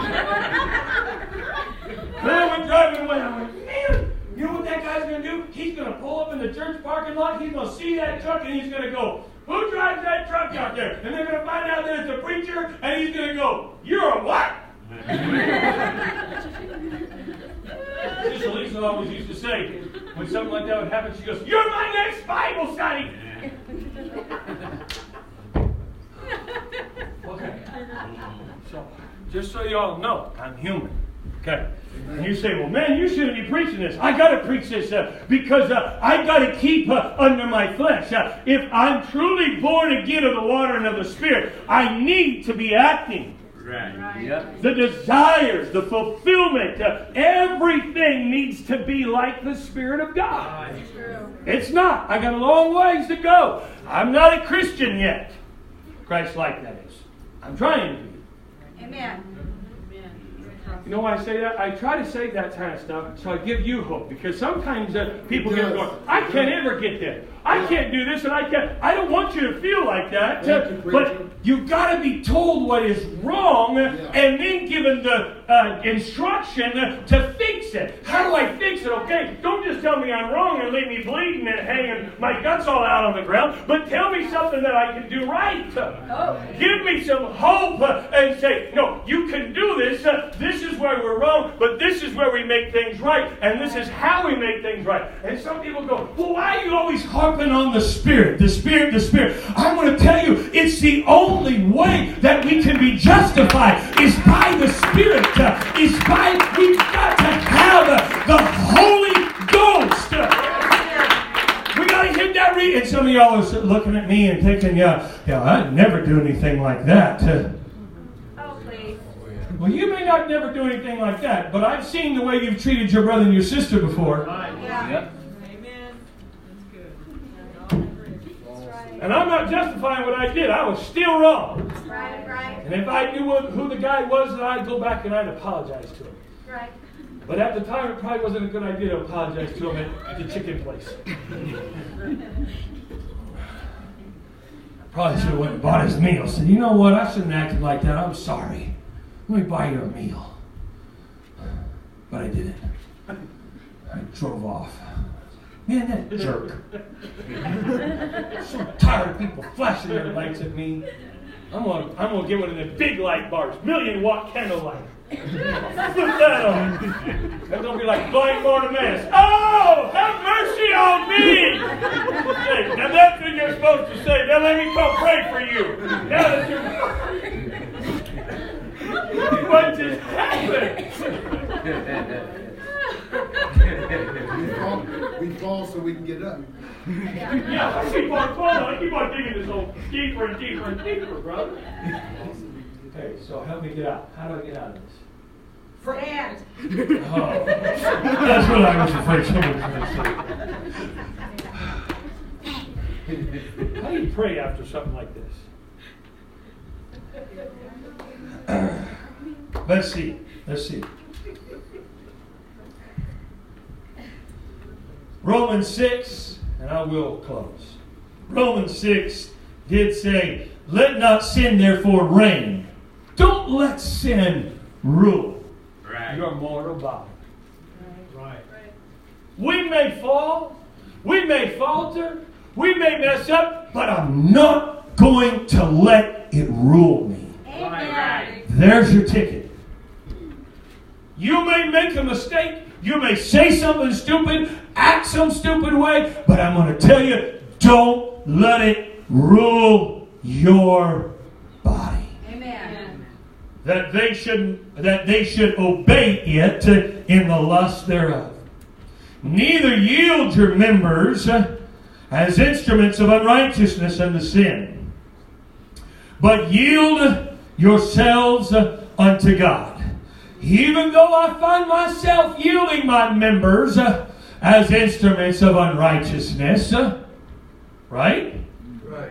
Then I went driving away. I went, man, you know what that guy's going to do? He's going to pull up in the church parking lot. He's going to see that truck and he's going to go, who drives that truck out there? And they're going to find out that it's a preacher and he's going to go, you're a what? Sister Lisa always used to say, when something like that would happen, she goes, you're my next Bible study. Okay. So, just so you all know, I'm human. Okay. And you say, well, man, you shouldn't be preaching this. I got to preach this because I got to keep under my flesh. If I'm truly born again of the water and of the Spirit, I need to be acting. Right. Yep. The desires, the fulfillment, everything needs to be like the Spirit of God. It's not. I got a long ways to go. I'm not a Christian yet. Christ-like, that is. I'm trying to be. Amen. You know why I say that? I try to say that kind of stuff so I give you hope. Because sometimes people get going, I can't ever get there. I can't do this and I can't. I don't want you to feel like that. But you've got to be told what is wrong and then given the instruction to fix it. How do I fix it? Okay, don't just tell me I'm wrong and leave me bleeding and hanging my guts all out on the ground, but tell me something that I can do right. Give me some hope and say, no, you can do this. This is where we're wrong, but this is where we make things right, and this is how we make things right. And some people go, well, why are you always harping on the Spirit? The Spirit, the Spirit. I'm going to tell you, it's the only way that we can be justified is by the Spirit. We've got to have the Holy Ghost. We got to hit that read. And some of y'all are looking at me and thinking, yeah, I'd never do anything like that. Oh, please. Well, you may not never do anything like that, but I've seen the way you've treated your brother and your sister before. Yeah. Yep. And I'm not justifying what I did. I was still wrong. Right, right, And if I knew who the guy was, then I'd go back and I'd apologize to him. right. But at the time, it probably wasn't a good idea to apologize to him at the chicken place. I probably should have went and bought his meal. Said, you know what? I shouldn't have acted like that. I'm sorry. Let me buy you a meal. But I didn't. I drove off. Man, that jerk. I'm so tired of people flashing their lights at me. I'm gonna get one of the big light bars, 1,000,000-watt candle light. Flip that on. That's gonna be like blind Bartimaeus. Oh, have mercy on me! Hey, now that's what you're supposed to say. Now let me come pray for you. Now that you're... What just happened? We fall so we can get up. Yeah, I keep on falling. I keep on digging this hole deeper and deeper and deeper, brother. Okay, so help me get out. How do I get out of this? Stand. Oh, that's what I was afraid someone was going to say. How do you pray after something like this? Let's see. Romans 6, and I will close. Romans 6 did say, let not sin therefore reign. Don't let sin rule your mortal body. Right. We may fall, we may falter, we may mess up, but I'm not going to let it rule me. Amen. There's your ticket. You may make a mistake, you may say something stupid, act some stupid way, but I'm going to tell you, don't let it rule your body. Amen. That they should obey it in the lust thereof. Neither yield your members as instruments of unrighteousness unto sin, but yield yourselves unto God. Even though I find myself yielding my members as instruments of unrighteousness, right? Right.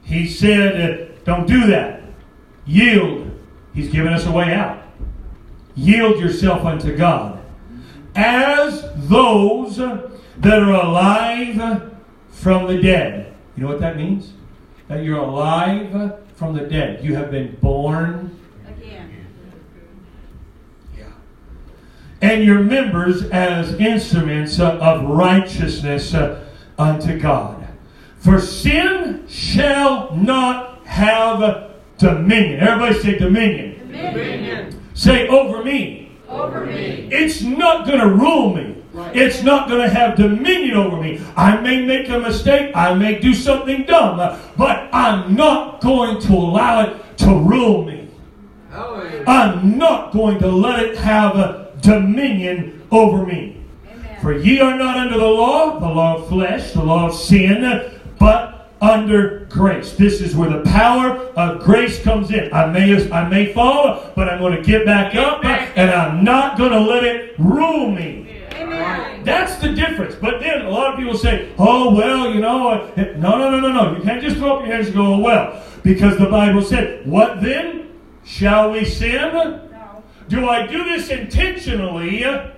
He said, don't do that. Yield. He's given us a way out. Yield yourself unto God. As those that are alive from the dead. You know what that means? That you're alive from the dead. You have been born Again. Yeah. And your members as instruments of righteousness unto God. For sin shall not have dominion. Everybody say dominion. Dominion. Say over me. Over me. It's not going to rule me. It's not going to have dominion over me. I may make a mistake. I may do something dumb. But I'm not going to allow it to rule me. I'm not going to let it have dominion over me. Amen. For ye are not under the law of flesh, the law of sin, but under grace. This is where the power of grace comes in. I may fall, but I'm going to get back up, and I'm not going to let it rule me. Amen. That's the difference. But then a lot of people say, oh, well, you know, no. You can't just throw up your hands and go, oh, well. Because the Bible said, what then? Shall we sin? No. Do I do this intentionally? No.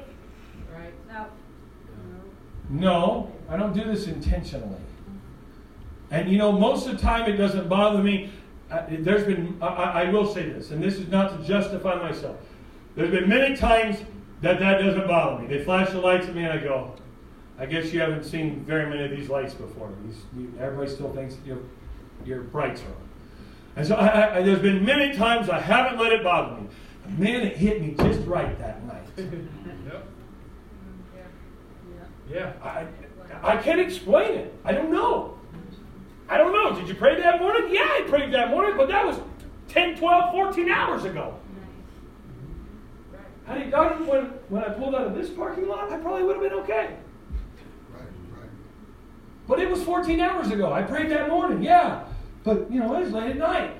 No, I don't do this intentionally. And you know, most of the time it doesn't bother me. I will say this, and this is not to justify myself. There's been many times that doesn't bother me. They flash the lights at me and I go, I guess you haven't seen very many of these lights before. Everybody still thinks your brights are on. And so there's been many times I haven't let it bother me. But man, it hit me just right that night. Yeah, I can't explain it. I don't know. Did you pray that morning? Yeah, I prayed that morning, but that was 10, 12, 14 hours ago. Had he done it when I pulled out of this parking lot, I probably would have been okay. Right. But it was 14 hours ago. I prayed that morning, yeah. But, you know, it was late at night.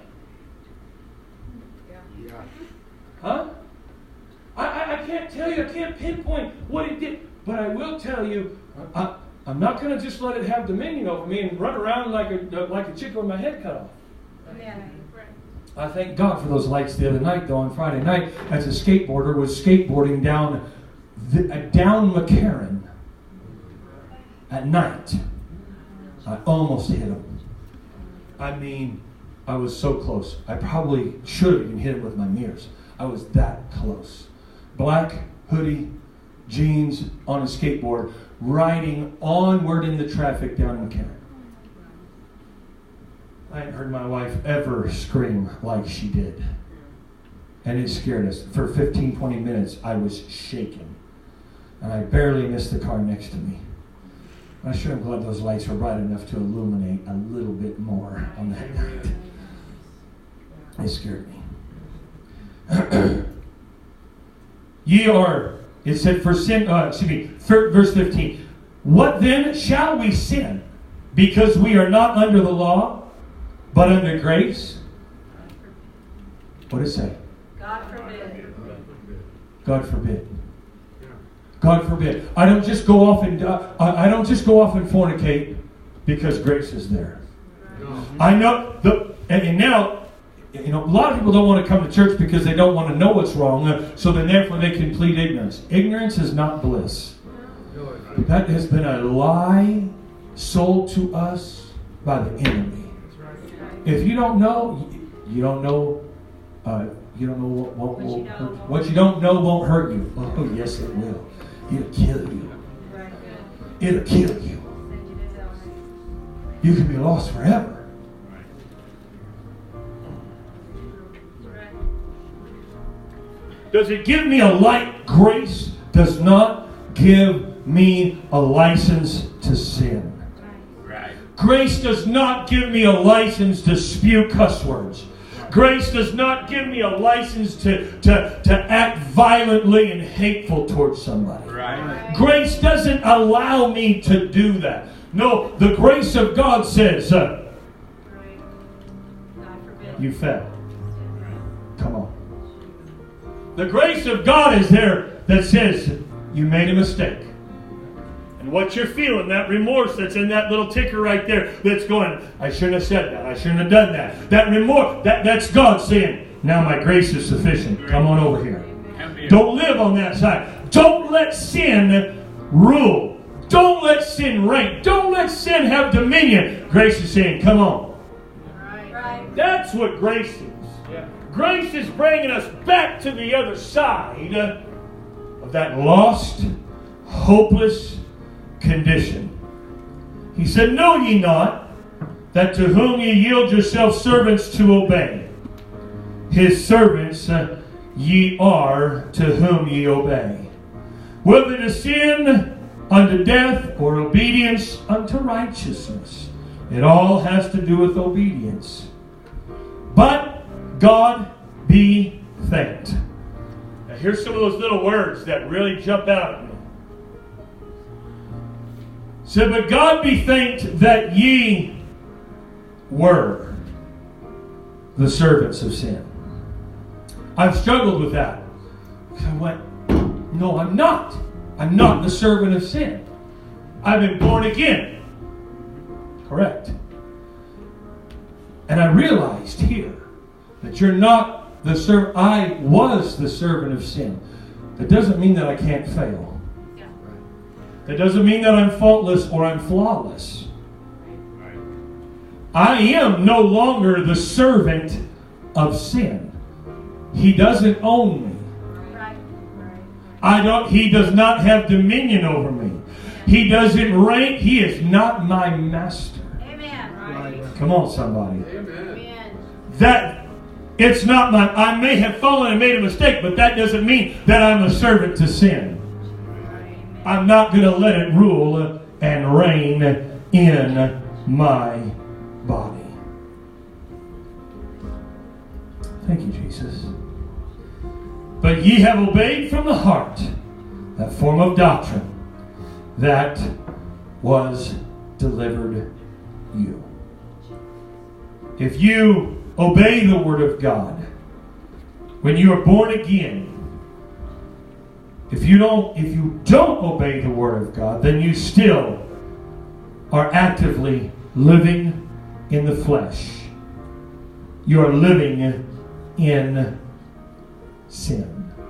Yeah. Huh? I can't tell you, I can't pinpoint what it did. But I will tell you, I'm not going to just let it have dominion over me and run around like a chicken with my head cut off. Amen. I thank God for those lights the other night, though, on Friday night, as a skateboarder was skateboarding down McCarran at night. I almost hit him. I mean, I was so close. I probably should have even hit him with my mirrors. I was that close. Black hoodie, jeans, on a skateboard, riding onward in the traffic down McCarran. I hadn't heard my wife ever scream like she did. And it scared us. For 15, 20 minutes, I was shaking. And I barely missed the car next to me. I sure am glad those lights were bright enough to illuminate a little bit more on that night. It scared me. Ye are, it said, for sin, verse 15. What then shall we sin? Because we are not under the law, but under grace? What does it say? God forbid. God forbid. God forbid. I don't just go off and fornicate because grace is there. I know and now, you know, a lot of people don't want to come to church because they don't want to know what's wrong, so then therefore they can plead ignorance. Ignorance is not bliss. That has been a lie sold to us by the enemy. If you don't know, you don't know. You don't know what you don't know won't hurt you. Oh yes, it will. It'll kill you. It'll kill you. You can be lost forever. Does it give me a light? Grace does not give me a license to sin. Right. Grace does not give me a license to spew cuss words. Grace does not give me a license to act violently and hateful towards somebody. Right. Grace doesn't allow me to do that. No, the grace of God says, you fell. Come on. The grace of God is there that says, you made a mistake. And what you're feeling, that remorse that's in that little ticker right there that's going, I shouldn't have said that. I shouldn't have done that. That remorse, that's God saying, now my grace is sufficient. Come on over here. Don't live on that side. Don't let sin rule. Don't let sin reign. Don't let sin have dominion. Grace is saying, come on. Right. That's what grace is. Yeah. Grace is bringing us back to the other side of that lost, hopeless condition. He said, know ye not that to whom ye yield yourselves servants to obey, his servants ye are to whom ye obey, whether to sin unto death or obedience unto righteousness. It all has to do with obedience. But God be thanked. Now here's some of those little words that really jump out at me. It said, but God be thanked that ye were the servants of sin. I've struggled with that. I went, no, I'm not. I'm not the servant of sin. I've been born again. Correct. And I realized here that you're not the servant. I was the servant of sin. That doesn't mean that I can't fail. Yeah. That doesn't mean that I'm faultless or I'm flawless. I am no longer the servant of sin. He doesn't own me. Right. He does not have dominion over me. He doesn't reign. He is not my master. Amen. Right. Come on, somebody. Amen. Amen. That it's not my. I may have fallen and made a mistake, but that doesn't mean that I'm a servant to sin. I'm not going to let it rule and reign in my body. Thank you, Jesus. But ye have obeyed from the heart that form of doctrine that was delivered you. If you obey the Word of God, when you are born again, if you don't obey the Word of God, then you still are actively living in the flesh. You are living in sin.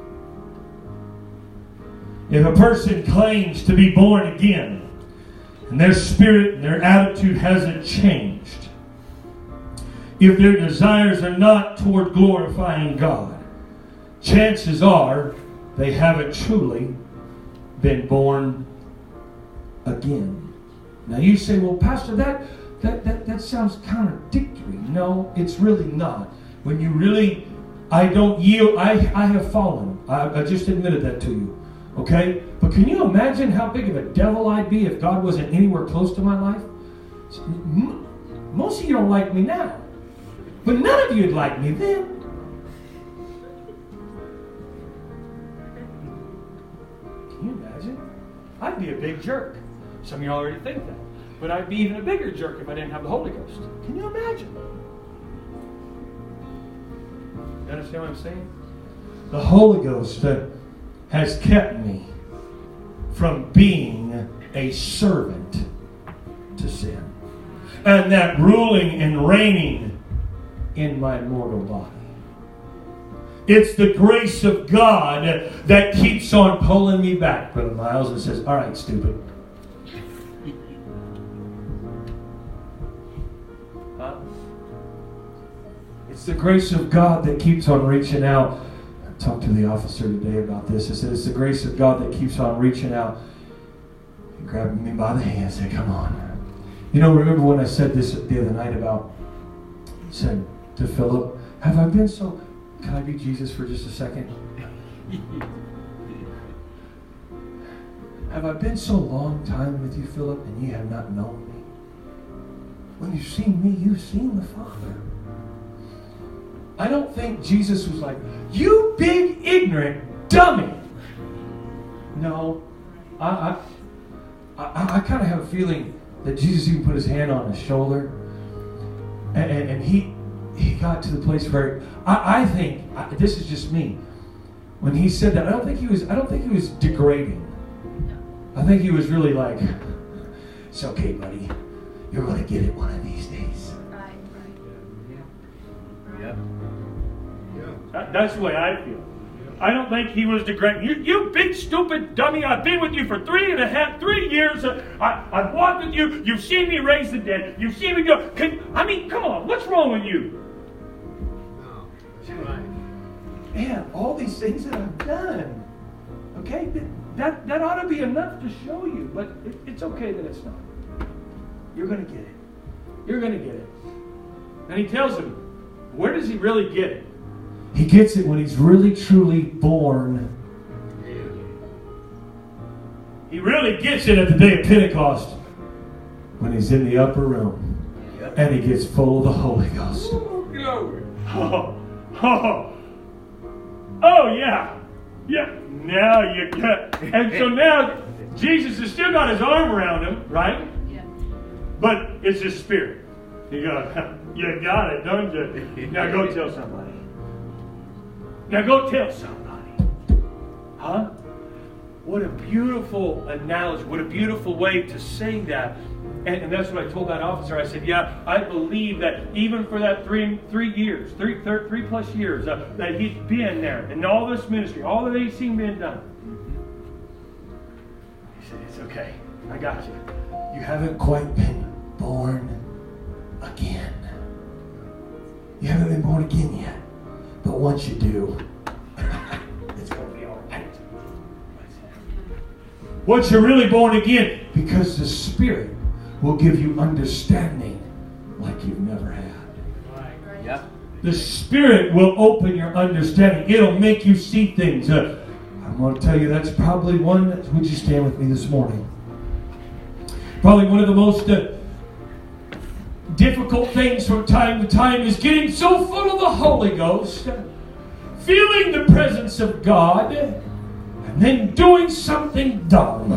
If a person claims to be born again and their spirit and their attitude hasn't changed, if their desires are not toward glorifying God, chances are they haven't truly been born again. Now you say, well, Pastor, that sounds contradictory. No, it's really not. When you really, I don't yield, I have fallen. I just admitted that to you. Okay? But can you imagine how big of a devil I'd be if God wasn't anywhere close to my life? Most of you don't like me now. But none of you'd like me then. Can you imagine? I'd be a big jerk. Some of you already think that. But I'd be even a bigger jerk if I didn't have the Holy Ghost. Can you imagine? You understand what I'm saying? The Holy Ghost has kept me from being a servant to sin. And that ruling and reigning in my mortal body. It's the grace of God that keeps on pulling me back, Brother Miles, and says, all right, stupid. It's the grace of God that keeps on reaching out. I talked to the officer today about this. I said, it's the grace of God that keeps on reaching out and grabbing me by the hand and said, come on. You know, remember when I said this the other night about, said to Philip, have I been so, can I be Jesus for just a second? Have I been so long time with you, Philip, and you have not known me? When you've seen me, you've seen the Father. I don't think Jesus was like, you big ignorant dummy. No, I kind of have a feeling that Jesus even put his hand on his shoulder, and he got to the place where I think this is just me. When he said that, I don't think he was degrading. I think he was really like, it's okay, buddy. You're going to get it one of these days. Right. Yep. That's the way I feel. I don't think he was degrading. You big stupid dummy. I've been with you for 3 years. I've walked with you. You've seen me raise the dead. You've seen me go. Come on. What's wrong with you? Man, all these things that I've done. Okay? That ought to be enough to show you. But it's okay that it's not. You're going to get it. You're going to get it. And he tells him, where does he really get it? He gets it when he's really, truly born. He really gets it at the day of Pentecost when he's in the upper room and he gets full of the Holy Ghost. Oh, yeah. Yeah. Now you got. And so now Jesus has still got his arm around him, right? Yeah. But it's his spirit. You got it, don't you? Now go tell somebody. Now go tell somebody. Huh? What a beautiful analogy. What a beautiful way to say that. And that's what I told that officer. I said, yeah, I believe that even for that 3 years, 3 plus years, that he's been there and all this ministry, all that he's seen being done. He said, it's okay. I got you. You haven't quite been born again. You haven't been born again yet. But once you do, it's going to be all right. Once you're really born again, because the Spirit will give you understanding like you've never had. Right. Yep. The Spirit will open your understanding. It'll make you see things. I'm going to tell you that's probably one. Would you stand with me this morning? Probably one of the most difficult things from time to time is getting so full of the Holy Ghost, feeling the presence of God, and then doing something dumb.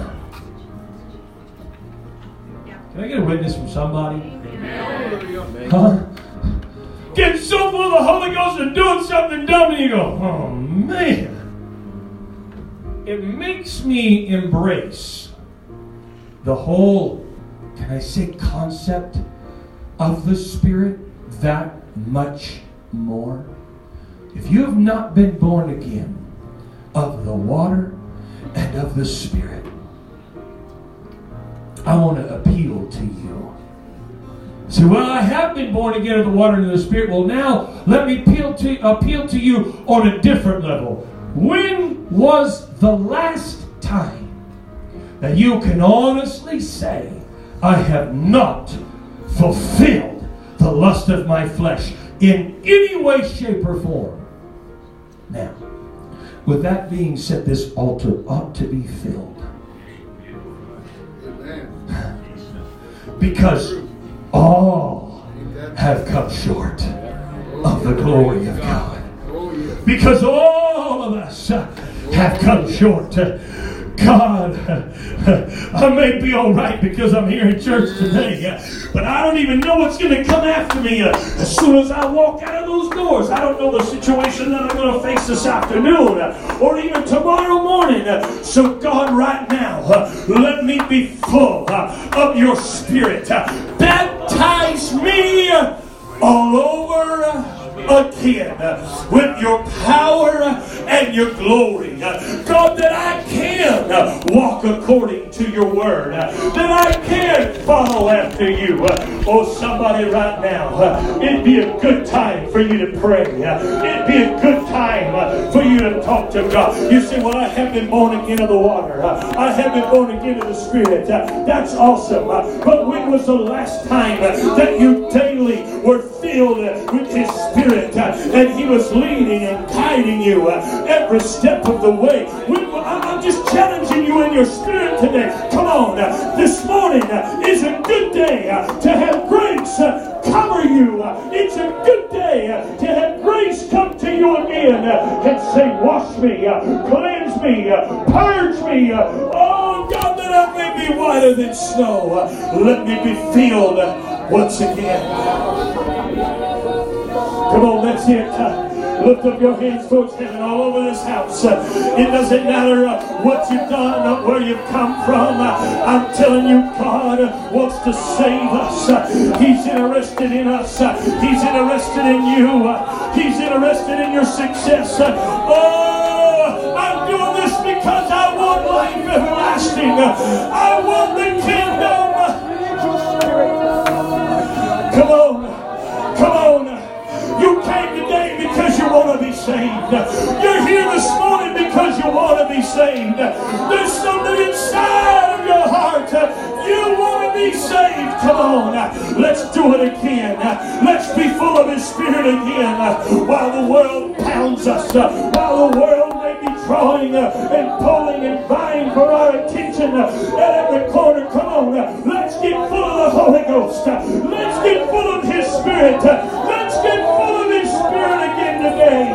Can I get a witness from somebody? Huh? Getting so full of the Holy Ghost and doing something dumb, and you go, oh man. It makes me embrace the whole, can I say, concept of the Spirit that much more. If you have not been born again of the water and of the Spirit, I want to appeal to you. Say, well, I have been born again of the water and of the Spirit. Well, now let me appeal to you on a different level. When was the last time that you can honestly say, I have not fulfilled the lust of my flesh in any way, shape, or form? Now, with that being said, this altar ought to be filled. Because all have come short of the glory of God. Because all of us have come short. God, I may be all right because I'm here in church today, but I don't even know what's going to come after me as soon as I walk out of those doors. I don't know the situation that I'm going to face this afternoon or even tomorrow morning. So God, right now, let me be full of your Spirit. Baptize me all over again with your power and your glory. God, that I can walk according to your word, that I can follow after you. Oh, somebody right now, it'd be a good time for you to pray. It'd be a good time for you to talk to God. You say, well, I have been born again of the water. I have been born again of the Spirit. That's awesome. But when was the last time that you daily were filled with His Spirit and He was leading and guiding you every step of the way? I'm just challenging you in your spirit today. Come on, this morning is a good day to have grace cover you. It's a good day to have grace come to you again and say, wash me, cleanse me, purge me. Oh God, that I may be whiter than snow. Let me be filled once again. Come on, that's it. Lift up your hands towards heaven all over this house. It doesn't matter what you've done, where you've come from. I'm telling you, God wants to save us. He's interested in us. He's interested in you. He's interested in your success. Oh, I'm doing this because I want life everlasting. I want the kingdom. Come on. Come on. You came today because you want to be saved. You're here this morning because you want to be saved. There's something inside of your heart. You want to be saved. Come on. Let's do it again. Let's be full of His Spirit again. While the world pounds us. While the world may be drawing and pulling and vying for our attention at every corner. Come on. Let's get full of the Holy Ghost. Let's get full of His Spirit. Let's get full of His Spirit again today.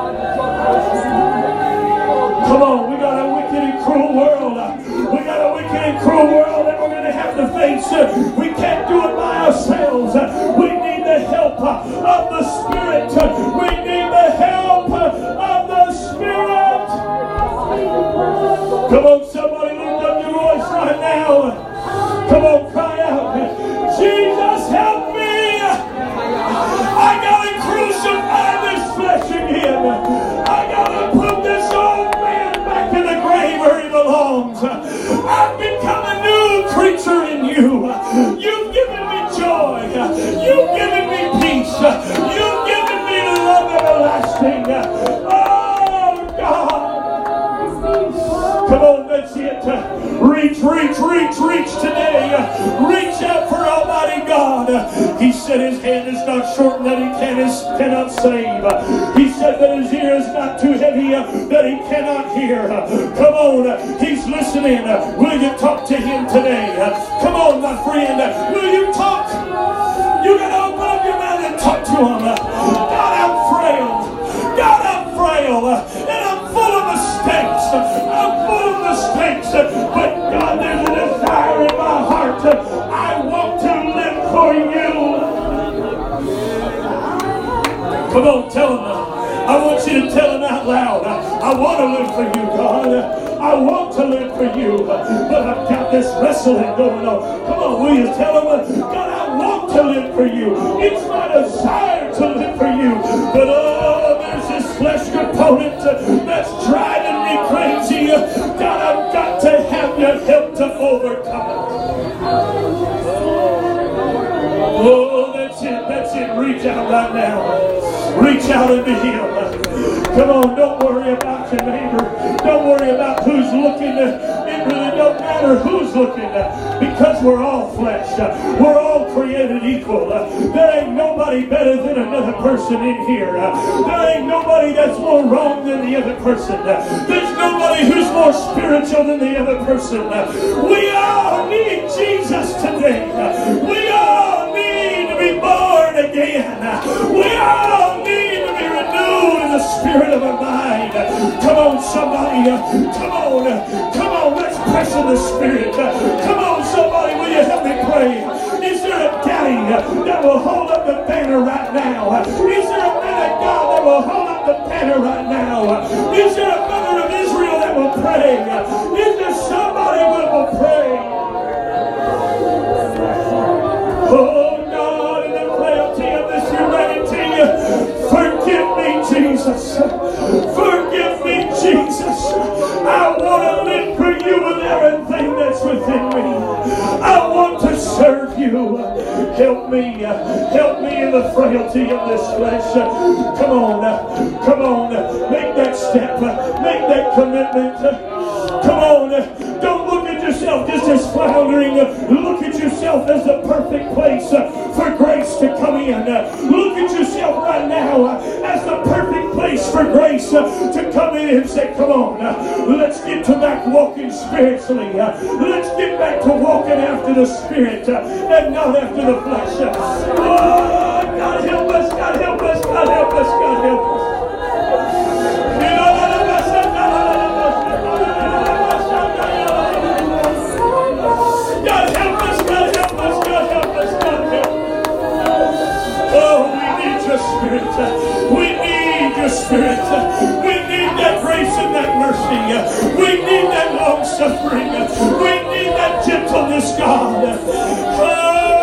Come on, we got a wicked and cruel world. We got a wicked and cruel world that we're going to have to face. We can't do it by ourselves. We need the help of the Spirit. We need the help of the Spirit. Come on, somebody lift up your voice right now. Come on, cry out. Jesus, help me. I gotta crucify this flesh again. I gotta put this old man back in the grave where he belongs. I've become a new creature in you. You've given me joy. You've given me peace. You've given me love everlasting. Oh God. Come on, that's it. Reach today. Reach out for Almighty God. He said His hand is not short that He cannot save. He said that His ear is not too heavy that He cannot hear. Come on, He's listening. Will you talk to Him today? Come on, my friend. Will you talk? You gotta open up your mouth and talk to Him. God, I'm frail. God, I'm frail. And I'm full of mistakes. I'm full of mistakes. But God, there's a desire in my heart. I want to live for you. Come on, tell Him. I want you to tell Him out loud. I want to live for you, God. I want to live for you. But I've got this wrestling going on. Come on, will you tell Him, God, I want to live for you. It's my desire to live for you. But there's this flesh component that's driving me crazy. God, I've got to have your help to overcome it. Oh, that's it. Reach out right now. Reach out into Him. Come on, don't worry about your neighbor. Don't worry about who's looking. It really don't matter who's looking because we're all flesh. We're all created equal. There ain't nobody better than another person in here. There ain't nobody that's more wrong than the other person. There's nobody who's more spiritual than the other person. We all need Jesus today. We all need to be born again. We all need to be renewed in the spirit of our mind. Come on, somebody. Come on. Let's press in the Spirit. Come on, somebody. Will you help me pray? Is there a daddy that will hold up the banner right now? Is there a man of God that will hold up the banner right now? Is there a mother of Israel that will pray? Is there somebody that will pray? Oh God, in the frailty of this humanity, forgive me, Jesus. Forgive me, Jesus. I want to live for you with everything that's within me. I want to serve you. Help me in the frailty of this flesh. Come on, make that step, make that commitment. Come on, don't look at yourself just as floundering. Look at yourself as the perfect place for grace to come in. Look at yourself right now as the perfect place for grace to come in and say, come on, let's get to back walking spiritually. Let's get back to walking after the Spirit and not after the flesh. Oh, God help us, God help us, God help us, God help us. God help us, God help us, God help us, God help us. Oh, we need your Spirit. We need your need that long suffering. We need that gentleness, God. Oh,